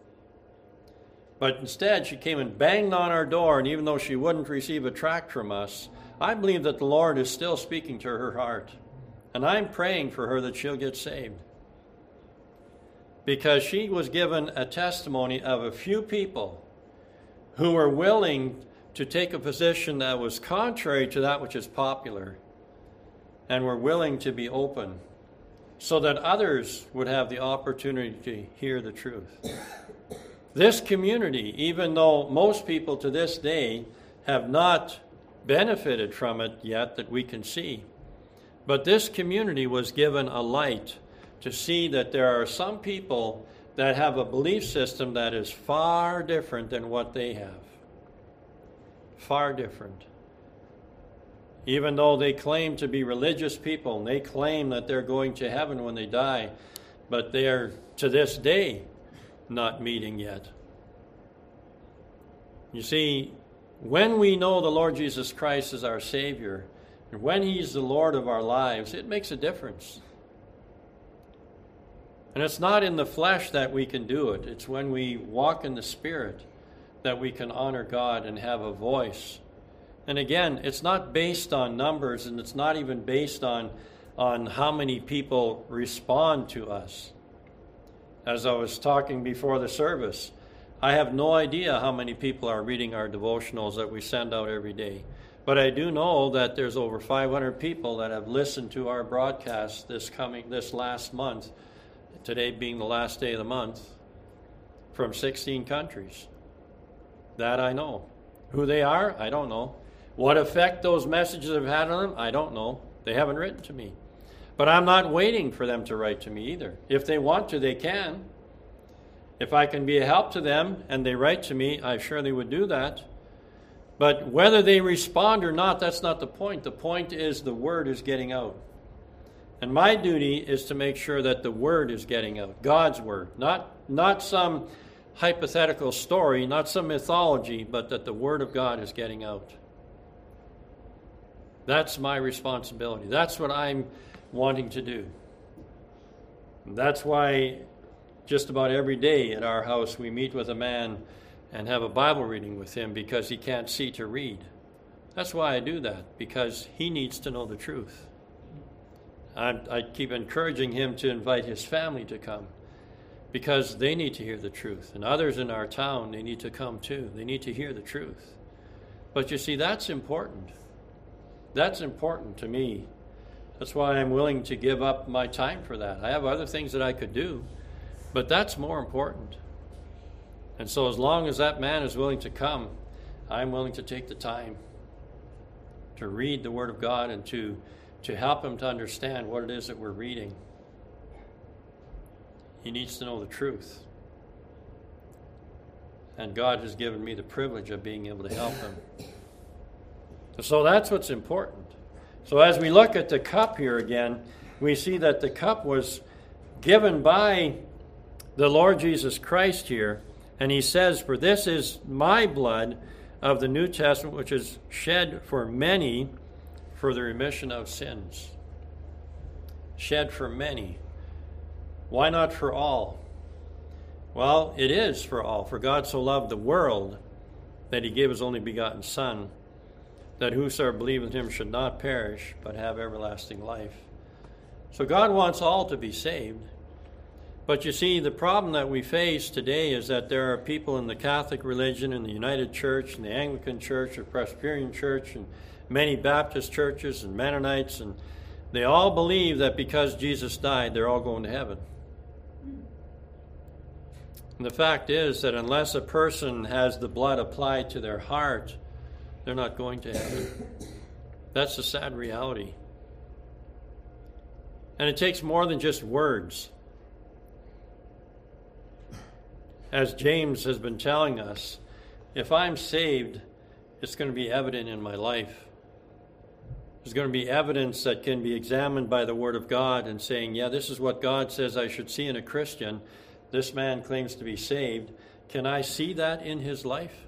But instead, she came and banged on our door, and even though she wouldn't receive a tract from us, I believe that the Lord is still speaking to her heart. And I'm praying for her that she'll get saved. Because she was given a testimony of a few people who were willing to take a position that was contrary to that which is popular and were willing to be open so that others would have the opportunity to hear the truth. This community, even though most people to this day have not benefited from it yet that we can see, but this community was given a light to see that there are some people that have a belief system that is far different than what they have. Far different. Even though they claim to be religious people, and they claim that they're going to heaven when they die, but they are, to this day, not meeting yet. You see, when we know the Lord Jesus Christ is our Savior, and when He's the Lord of our lives, it makes a difference. And it's not in the flesh that we can do it. It's when we walk in the Spirit that we can honor God and have a voice. And again, it's not based on numbers, and it's not even based on, on how many people respond to us. As I was talking before the service, I have no idea how many people are reading our devotionals that we send out every day. But I do know that there's over five hundred people that have listened to our broadcast this coming this last month, today being the last day of the month, from sixteen countries. That I know. Who they are, I don't know. What effect those messages have had on them, I don't know. They haven't written to me. But I'm not waiting for them to write to me either. If they want to, they can. If I can be a help to them and they write to me, I surely would do that. But whether they respond or not, that's not the point. The point is the word is getting out. And my duty is to make sure that the word is getting out. God's word. Not, not some hypothetical story, not some mythology, but that the word of God is getting out. That's my responsibility. That's what I'm wanting to do. And that's why just about every day at our house we meet with a man and have a Bible reading with him because he can't see to read. That's why I do that, because he needs to know the truth. I, I keep encouraging him to invite his family to come because they need to hear the truth. And others in our town, they need to come too. They need to hear the truth. But you see, that's important. That's important to me. That's why I'm willing to give up my time for that. I have other things that I could do, but that's more important. And so as long as that man is willing to come, I'm willing to take the time to read the Word of God and to, to help him to understand what it is that we're reading. He needs to know the truth. And God has given me the privilege of being able to help him. So that's what's important. So as we look at the cup here again, we see that the cup was given by the Lord Jesus Christ here. And he says, for this is my blood of the New Testament, which is shed for many for the remission of sins. Shed for many. Why not for all? Well, it is for all. For God so loved the world that he gave his only begotten Son, that whosoever believeth in him should not perish, but have everlasting life. So God wants all to be saved. But you see, the problem that we face today is that there are people in the Catholic religion, in the United Church, in the Anglican Church, the Presbyterian Church, and many Baptist churches and Mennonites, and they all believe that because Jesus died, they're all going to heaven. And the fact is that unless a person has the blood applied to their heart, they're not going to heaven. That's the sad reality. And it takes more than just words. As James has been telling us, if I'm saved, it's going to be evident in my life. There's going to be evidence that can be examined by the Word of God and saying, yeah, this is what God says I should see in a Christian. This man claims to be saved. Can I see that in his life?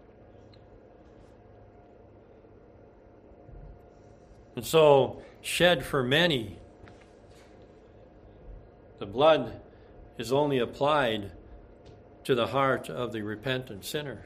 And so, shed for many, the blood is only applied to the heart of the repentant sinner.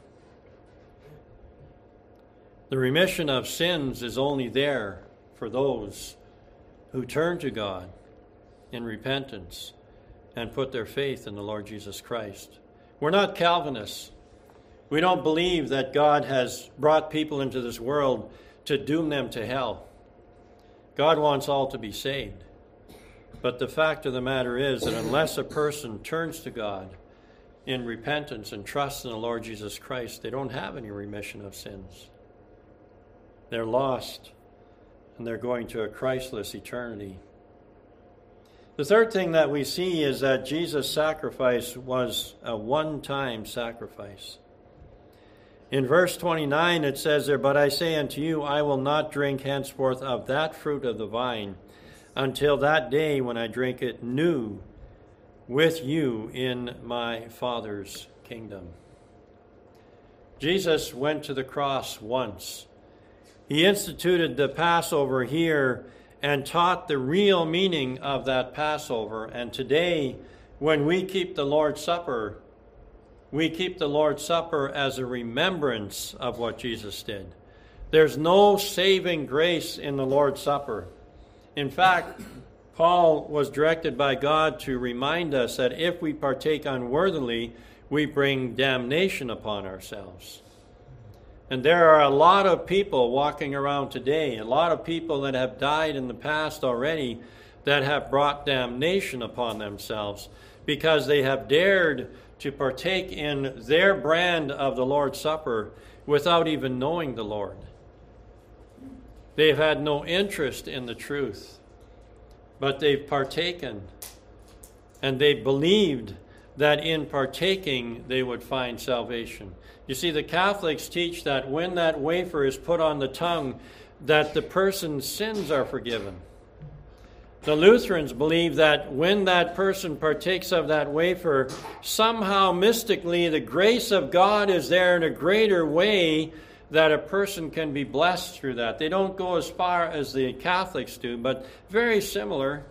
The remission of sins is only there for those who turn to God in repentance and put their faith in the Lord Jesus Christ. We're not Calvinists. We don't believe that God has brought people into this world to doom them to hell. God wants all to be saved. But the fact of the matter is that unless a person turns to God in repentance and trusts in the Lord Jesus Christ, they don't have any remission of sins. They're lost, and they're going to a Christless eternity. The third thing that we see is that Jesus' sacrifice was a one-time sacrifice. In verse twenty-nine it says there, "But I say unto you, I will not drink henceforth of that fruit of the vine until that day when I drink it new with you in my Father's kingdom." Jesus went to the cross once. He instituted the Passover here and taught the real meaning of that Passover. And today, when we keep the Lord's Supper, we keep the Lord's Supper as a remembrance of what Jesus did. There's no saving grace in the Lord's Supper. In fact, Paul was directed by God to remind us that if we partake unworthily, we bring damnation upon ourselves. And there are a lot of people walking around today, a lot of people that have died in the past already that have brought damnation upon themselves because they have dared to partake in their brand of the Lord's Supper without even knowing the Lord. They've had no interest in the truth, but they've partaken, and they believed that in partaking they would find salvation. You see, the Catholics teach that when that wafer is put on the tongue, that the person's sins are forgiven. The Lutherans believe that when that person partakes of that wafer, somehow mystically the grace of God is there in a greater way that a person can be blessed through that. They don't go as far as the Catholics do, but very similar.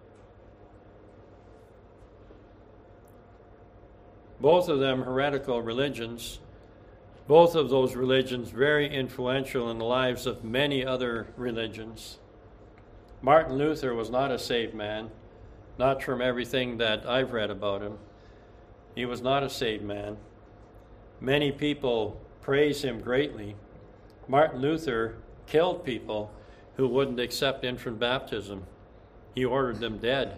Both of them heretical religions. Both of those religions very influential in the lives of many other religions. Martin Luther was not a saved man, not from everything that I've read about him. He was not a saved man. Many people praise him greatly. Martin Luther killed people who wouldn't accept infant baptism. He ordered them dead.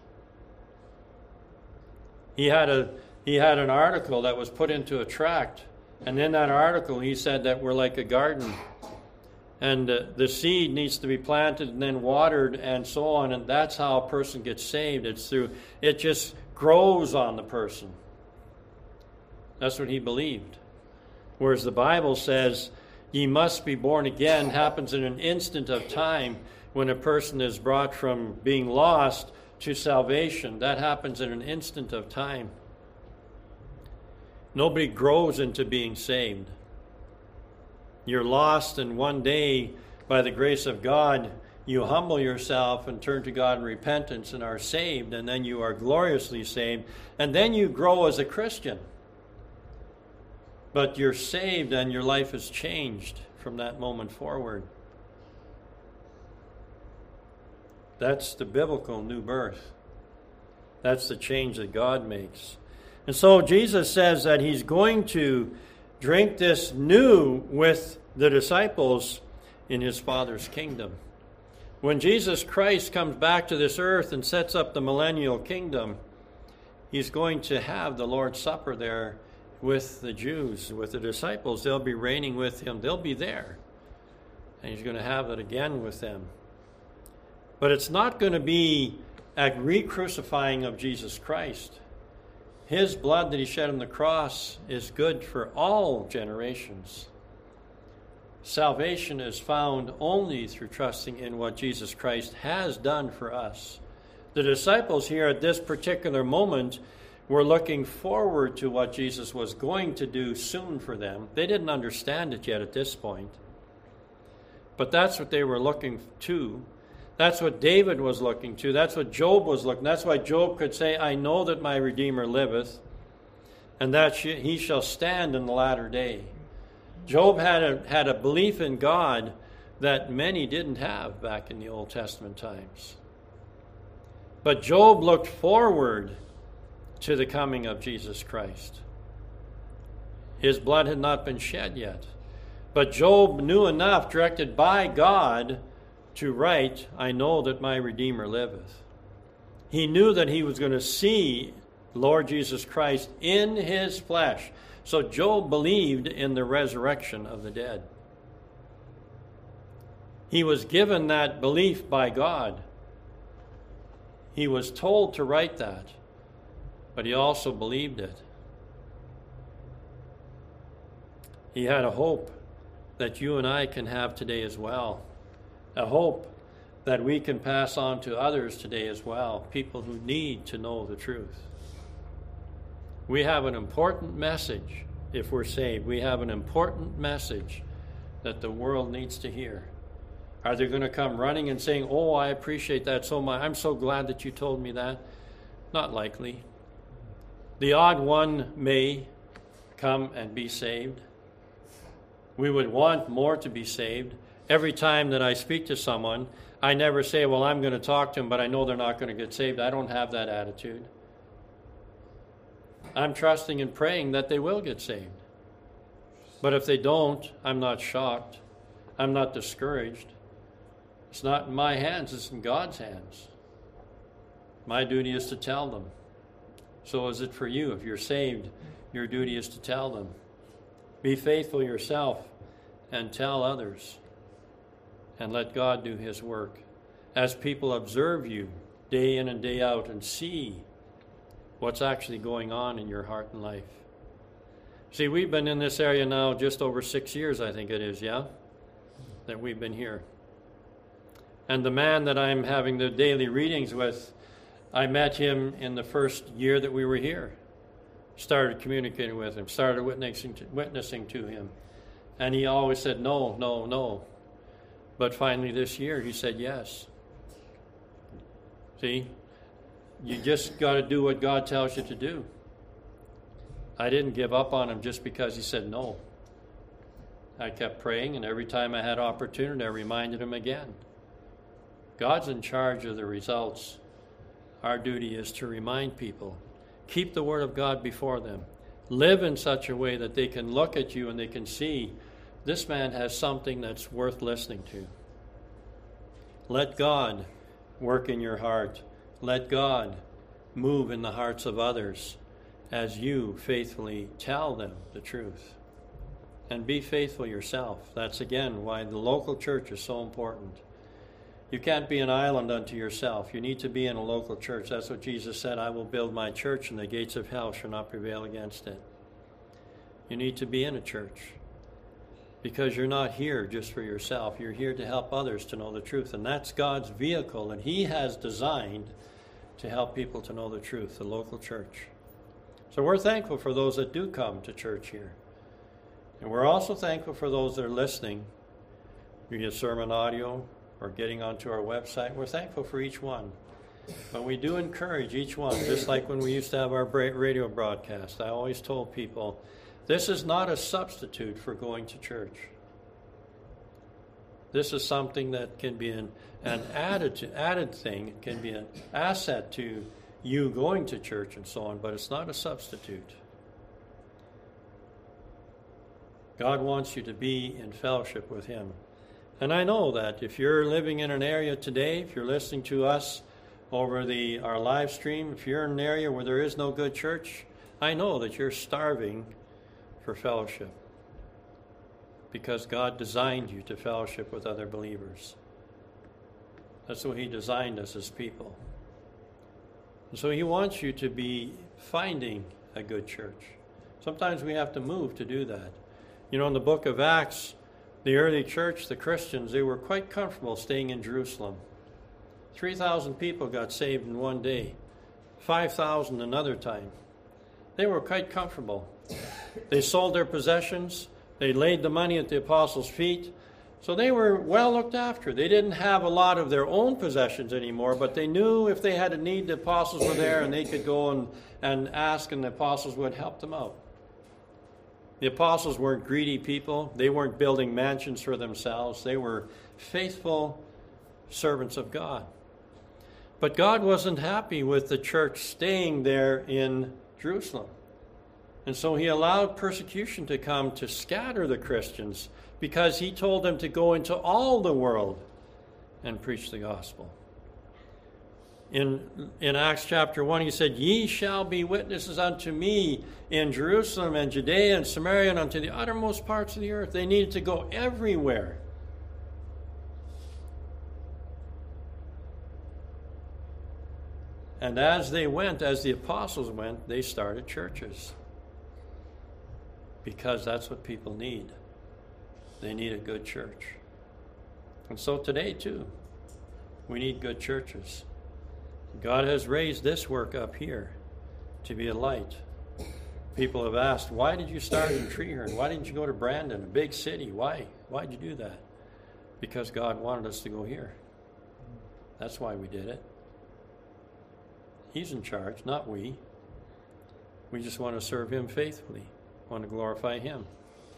He had a he had an article that was put into a tract, and in that article he said that we're like a garden, and uh, the seed needs to be planted and then watered and so on, and that's how a person gets saved. It's through, it just grows on the person. That's what he believed. Whereas the Bible says, ye must be born again, happens in an instant of time when a person is brought from being lost to salvation. That happens in an instant of time. Nobody grows into being saved. You're lost, and one day, by the grace of God, you humble yourself and turn to God in repentance and are saved, and then you are gloriously saved, and then you grow as a Christian. But you're saved and your life is changed from that moment forward. That's the biblical new birth. That's the change that God makes. And so Jesus says that he's going to drink this new with the disciples in his Father's kingdom. When Jesus Christ comes back to this earth and sets up the millennial kingdom, he's going to have the Lord's Supper there with the Jews, with the disciples. They'll be reigning with him. They'll be there. And he's going to have it again with them. But it's not going to be a re-crucifying of Jesus Christ. His blood that he shed on the cross is good for all generations. Salvation is found only through trusting in what Jesus Christ has done for us. The disciples here at this particular moment were looking forward to what Jesus was going to do soon for them. They didn't understand it yet at this point. But that's what they were looking to. That's what David was looking to. That's what Job was looking. That's why Job could say, I know that my Redeemer liveth, and that he shall stand in the latter day. Job had a, had a belief in God that many didn't have back in the Old Testament times. But Job looked forward to the coming of Jesus Christ. His blood had not been shed yet. But Job knew enough, directed by God, to write, I know that my Redeemer liveth. He knew that he was going to see Lord Jesus Christ in his flesh. So Job believed in the resurrection of the dead. He was given that belief by God. He was told to write that, but he also believed it. He had a hope that you and I can have today as well. A hope that we can pass on to others today as well, people who need to know the truth. We have an important message if we're saved. We have an important message that the world needs to hear. Are they going to come running and saying, oh, I appreciate that so much. I'm so glad that you told me that? Not likely. The odd one may come and be saved. We would want more to be saved. Every time that I speak to someone, I never say, well, I'm going to talk to them, but I know they're not going to get saved. I don't have that attitude. I'm trusting and praying that they will get saved. But if they don't, I'm not shocked. I'm not discouraged. It's not in my hands, it's in God's hands. My duty is to tell them. So is it for you. If you're saved, your duty is to tell them. Be faithful yourself and tell others. And let God do his work. As people observe you day in and day out and see what's actually going on in your heart and life. See, we've been in this area now just over six years, I think it is, yeah? That we've been here. And the man that I'm having the daily readings with, I met him in the first year that we were here. Started communicating with him, started witnessing to, witnessing to him. And he always said, no, no, no. But finally this year, he said yes. See, you just got to do what God tells you to do. I didn't give up on him just because he said no. I kept praying, and every time I had opportunity, I reminded him again. God's in charge of the results. Our duty is to remind people. Keep the Word of God before them. Live in such a way that they can look at you and they can see this man has something that's worth listening to. Let God work in your heart. Let God move in the hearts of others as you faithfully tell them the truth. And be faithful yourself. That's again why the local church is so important. You can't be an island unto yourself. You need to be in a local church. That's what Jesus said, I will build my church and the gates of hell shall not prevail against it. You need to be in a church. Because you're not here just for yourself. You're here to help others to know the truth. And that's God's vehicle that he has designed to help people to know the truth, the local church. So we're thankful for those that do come to church here. And we're also thankful for those that are listening via sermon audio or getting onto our website. We're thankful for each one. But we do encourage each one, just like when we used to have our radio broadcast. I always told people, this is not a substitute for going to church. This is something that can be an, an added, to, added thing. It can be an asset to you going to church and so on, but it's not a substitute. God wants you to be in fellowship with him. And I know that if you're living in an area today, if you're listening to us over the our live stream, if you're in an area where there is no good church, I know that you're starving for fellowship, because God designed you to fellowship with other believers. That's what he designed us as people. And so he wants you to be finding a good church. Sometimes we have to move to do that. You know, in the book of Acts, the early church, the Christians, they were quite comfortable staying in Jerusalem. three thousand people got saved in one day. five thousand another time. They were quite comfortable. They sold their possessions. They laid the money at the apostles' feet. So they were well looked after. They didn't have a lot of their own possessions anymore, but they knew if they had a need, the apostles were there and they could go and, and ask, and the apostles would help them out. The apostles weren't greedy people. They weren't building mansions for themselves. They were faithful servants of God. But God wasn't happy with the church staying there in Jerusalem. And so he allowed persecution to come to scatter the Christians, because he told them to go into all the world and preach the gospel. In, in Acts chapter one, he said, "Ye shall be witnesses unto me in Jerusalem and Judea and Samaria and unto the uttermost parts of the earth." They needed to go everywhere. And as they went, as the apostles went, they started churches. Because that's what people need. They need a good church. And so today, too, we need good churches. God has raised this work up here to be a light. People have asked, why did you start in Treehorn? Why didn't you go to Brandon, a big city? Why? Why did you do that? Because God wanted us to go here. That's why we did it. He's in charge, not we. We just want to serve him faithfully, want to glorify him.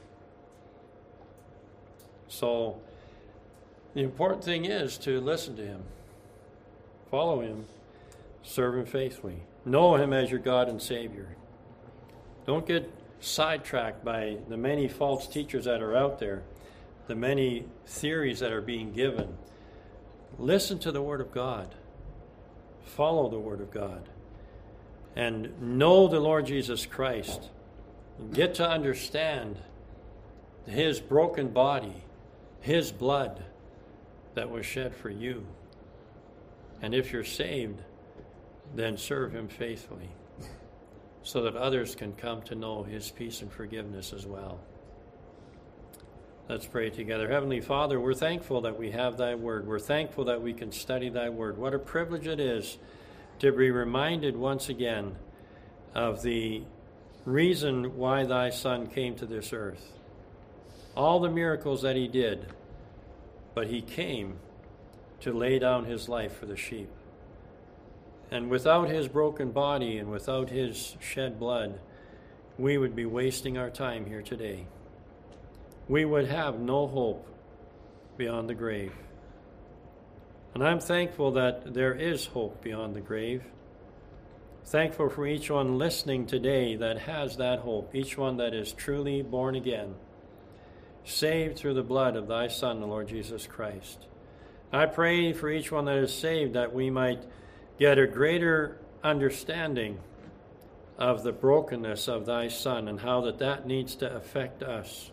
So the important thing is to listen to him, follow him, serve him faithfully, know him as your God and Savior. Don't get sidetracked by the many false teachers that are out there, the many theories that are being given. Listen to the Word of God. Follow the Word of God. And know the Lord Jesus Christ. Get to understand his broken body, his blood that was shed for you. And if you're saved, then serve him faithfully so that others can come to know his peace and forgiveness as well. Let's pray together. Heavenly Father, we're thankful that we have thy word. We're thankful that we can study thy word. What a privilege it is to be reminded once again of the reason why thy Son came to this earth. All the miracles that he did, but he came to lay down his life for the sheep. And without his broken body and without his shed blood, we would be wasting our time here today. We would have no hope beyond the grave. And I'm thankful that there is hope beyond the grave. Thankful for each one listening today that has that hope, each one that is truly born again, saved through the blood of thy Son, the Lord Jesus Christ. I pray for each one that is saved that we might get a greater understanding of the brokenness of thy Son and how that that needs to affect us,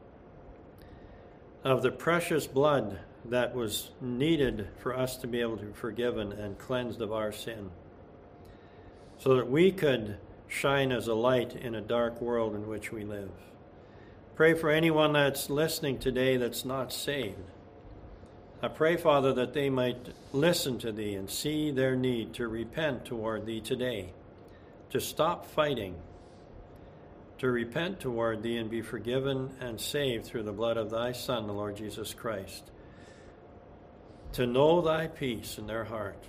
of the precious blood that was needed for us to be able to be forgiven and cleansed of our sin, so that we could shine as a light in a dark world in which we live. Pray for anyone that's listening today that's not saved. I pray, Father, that they might listen to thee and see their need to repent toward thee today, to stop fighting, to repent toward thee and be forgiven and saved through the blood of thy Son, the Lord Jesus Christ, to know thy peace in their heart,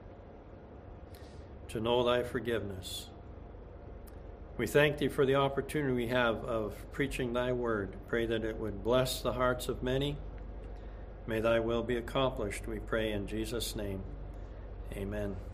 to know thy forgiveness. We thank thee for the opportunity we have of preaching thy word. Pray that it would bless the hearts of many. May thy will be accomplished, we pray in Jesus' name. Amen.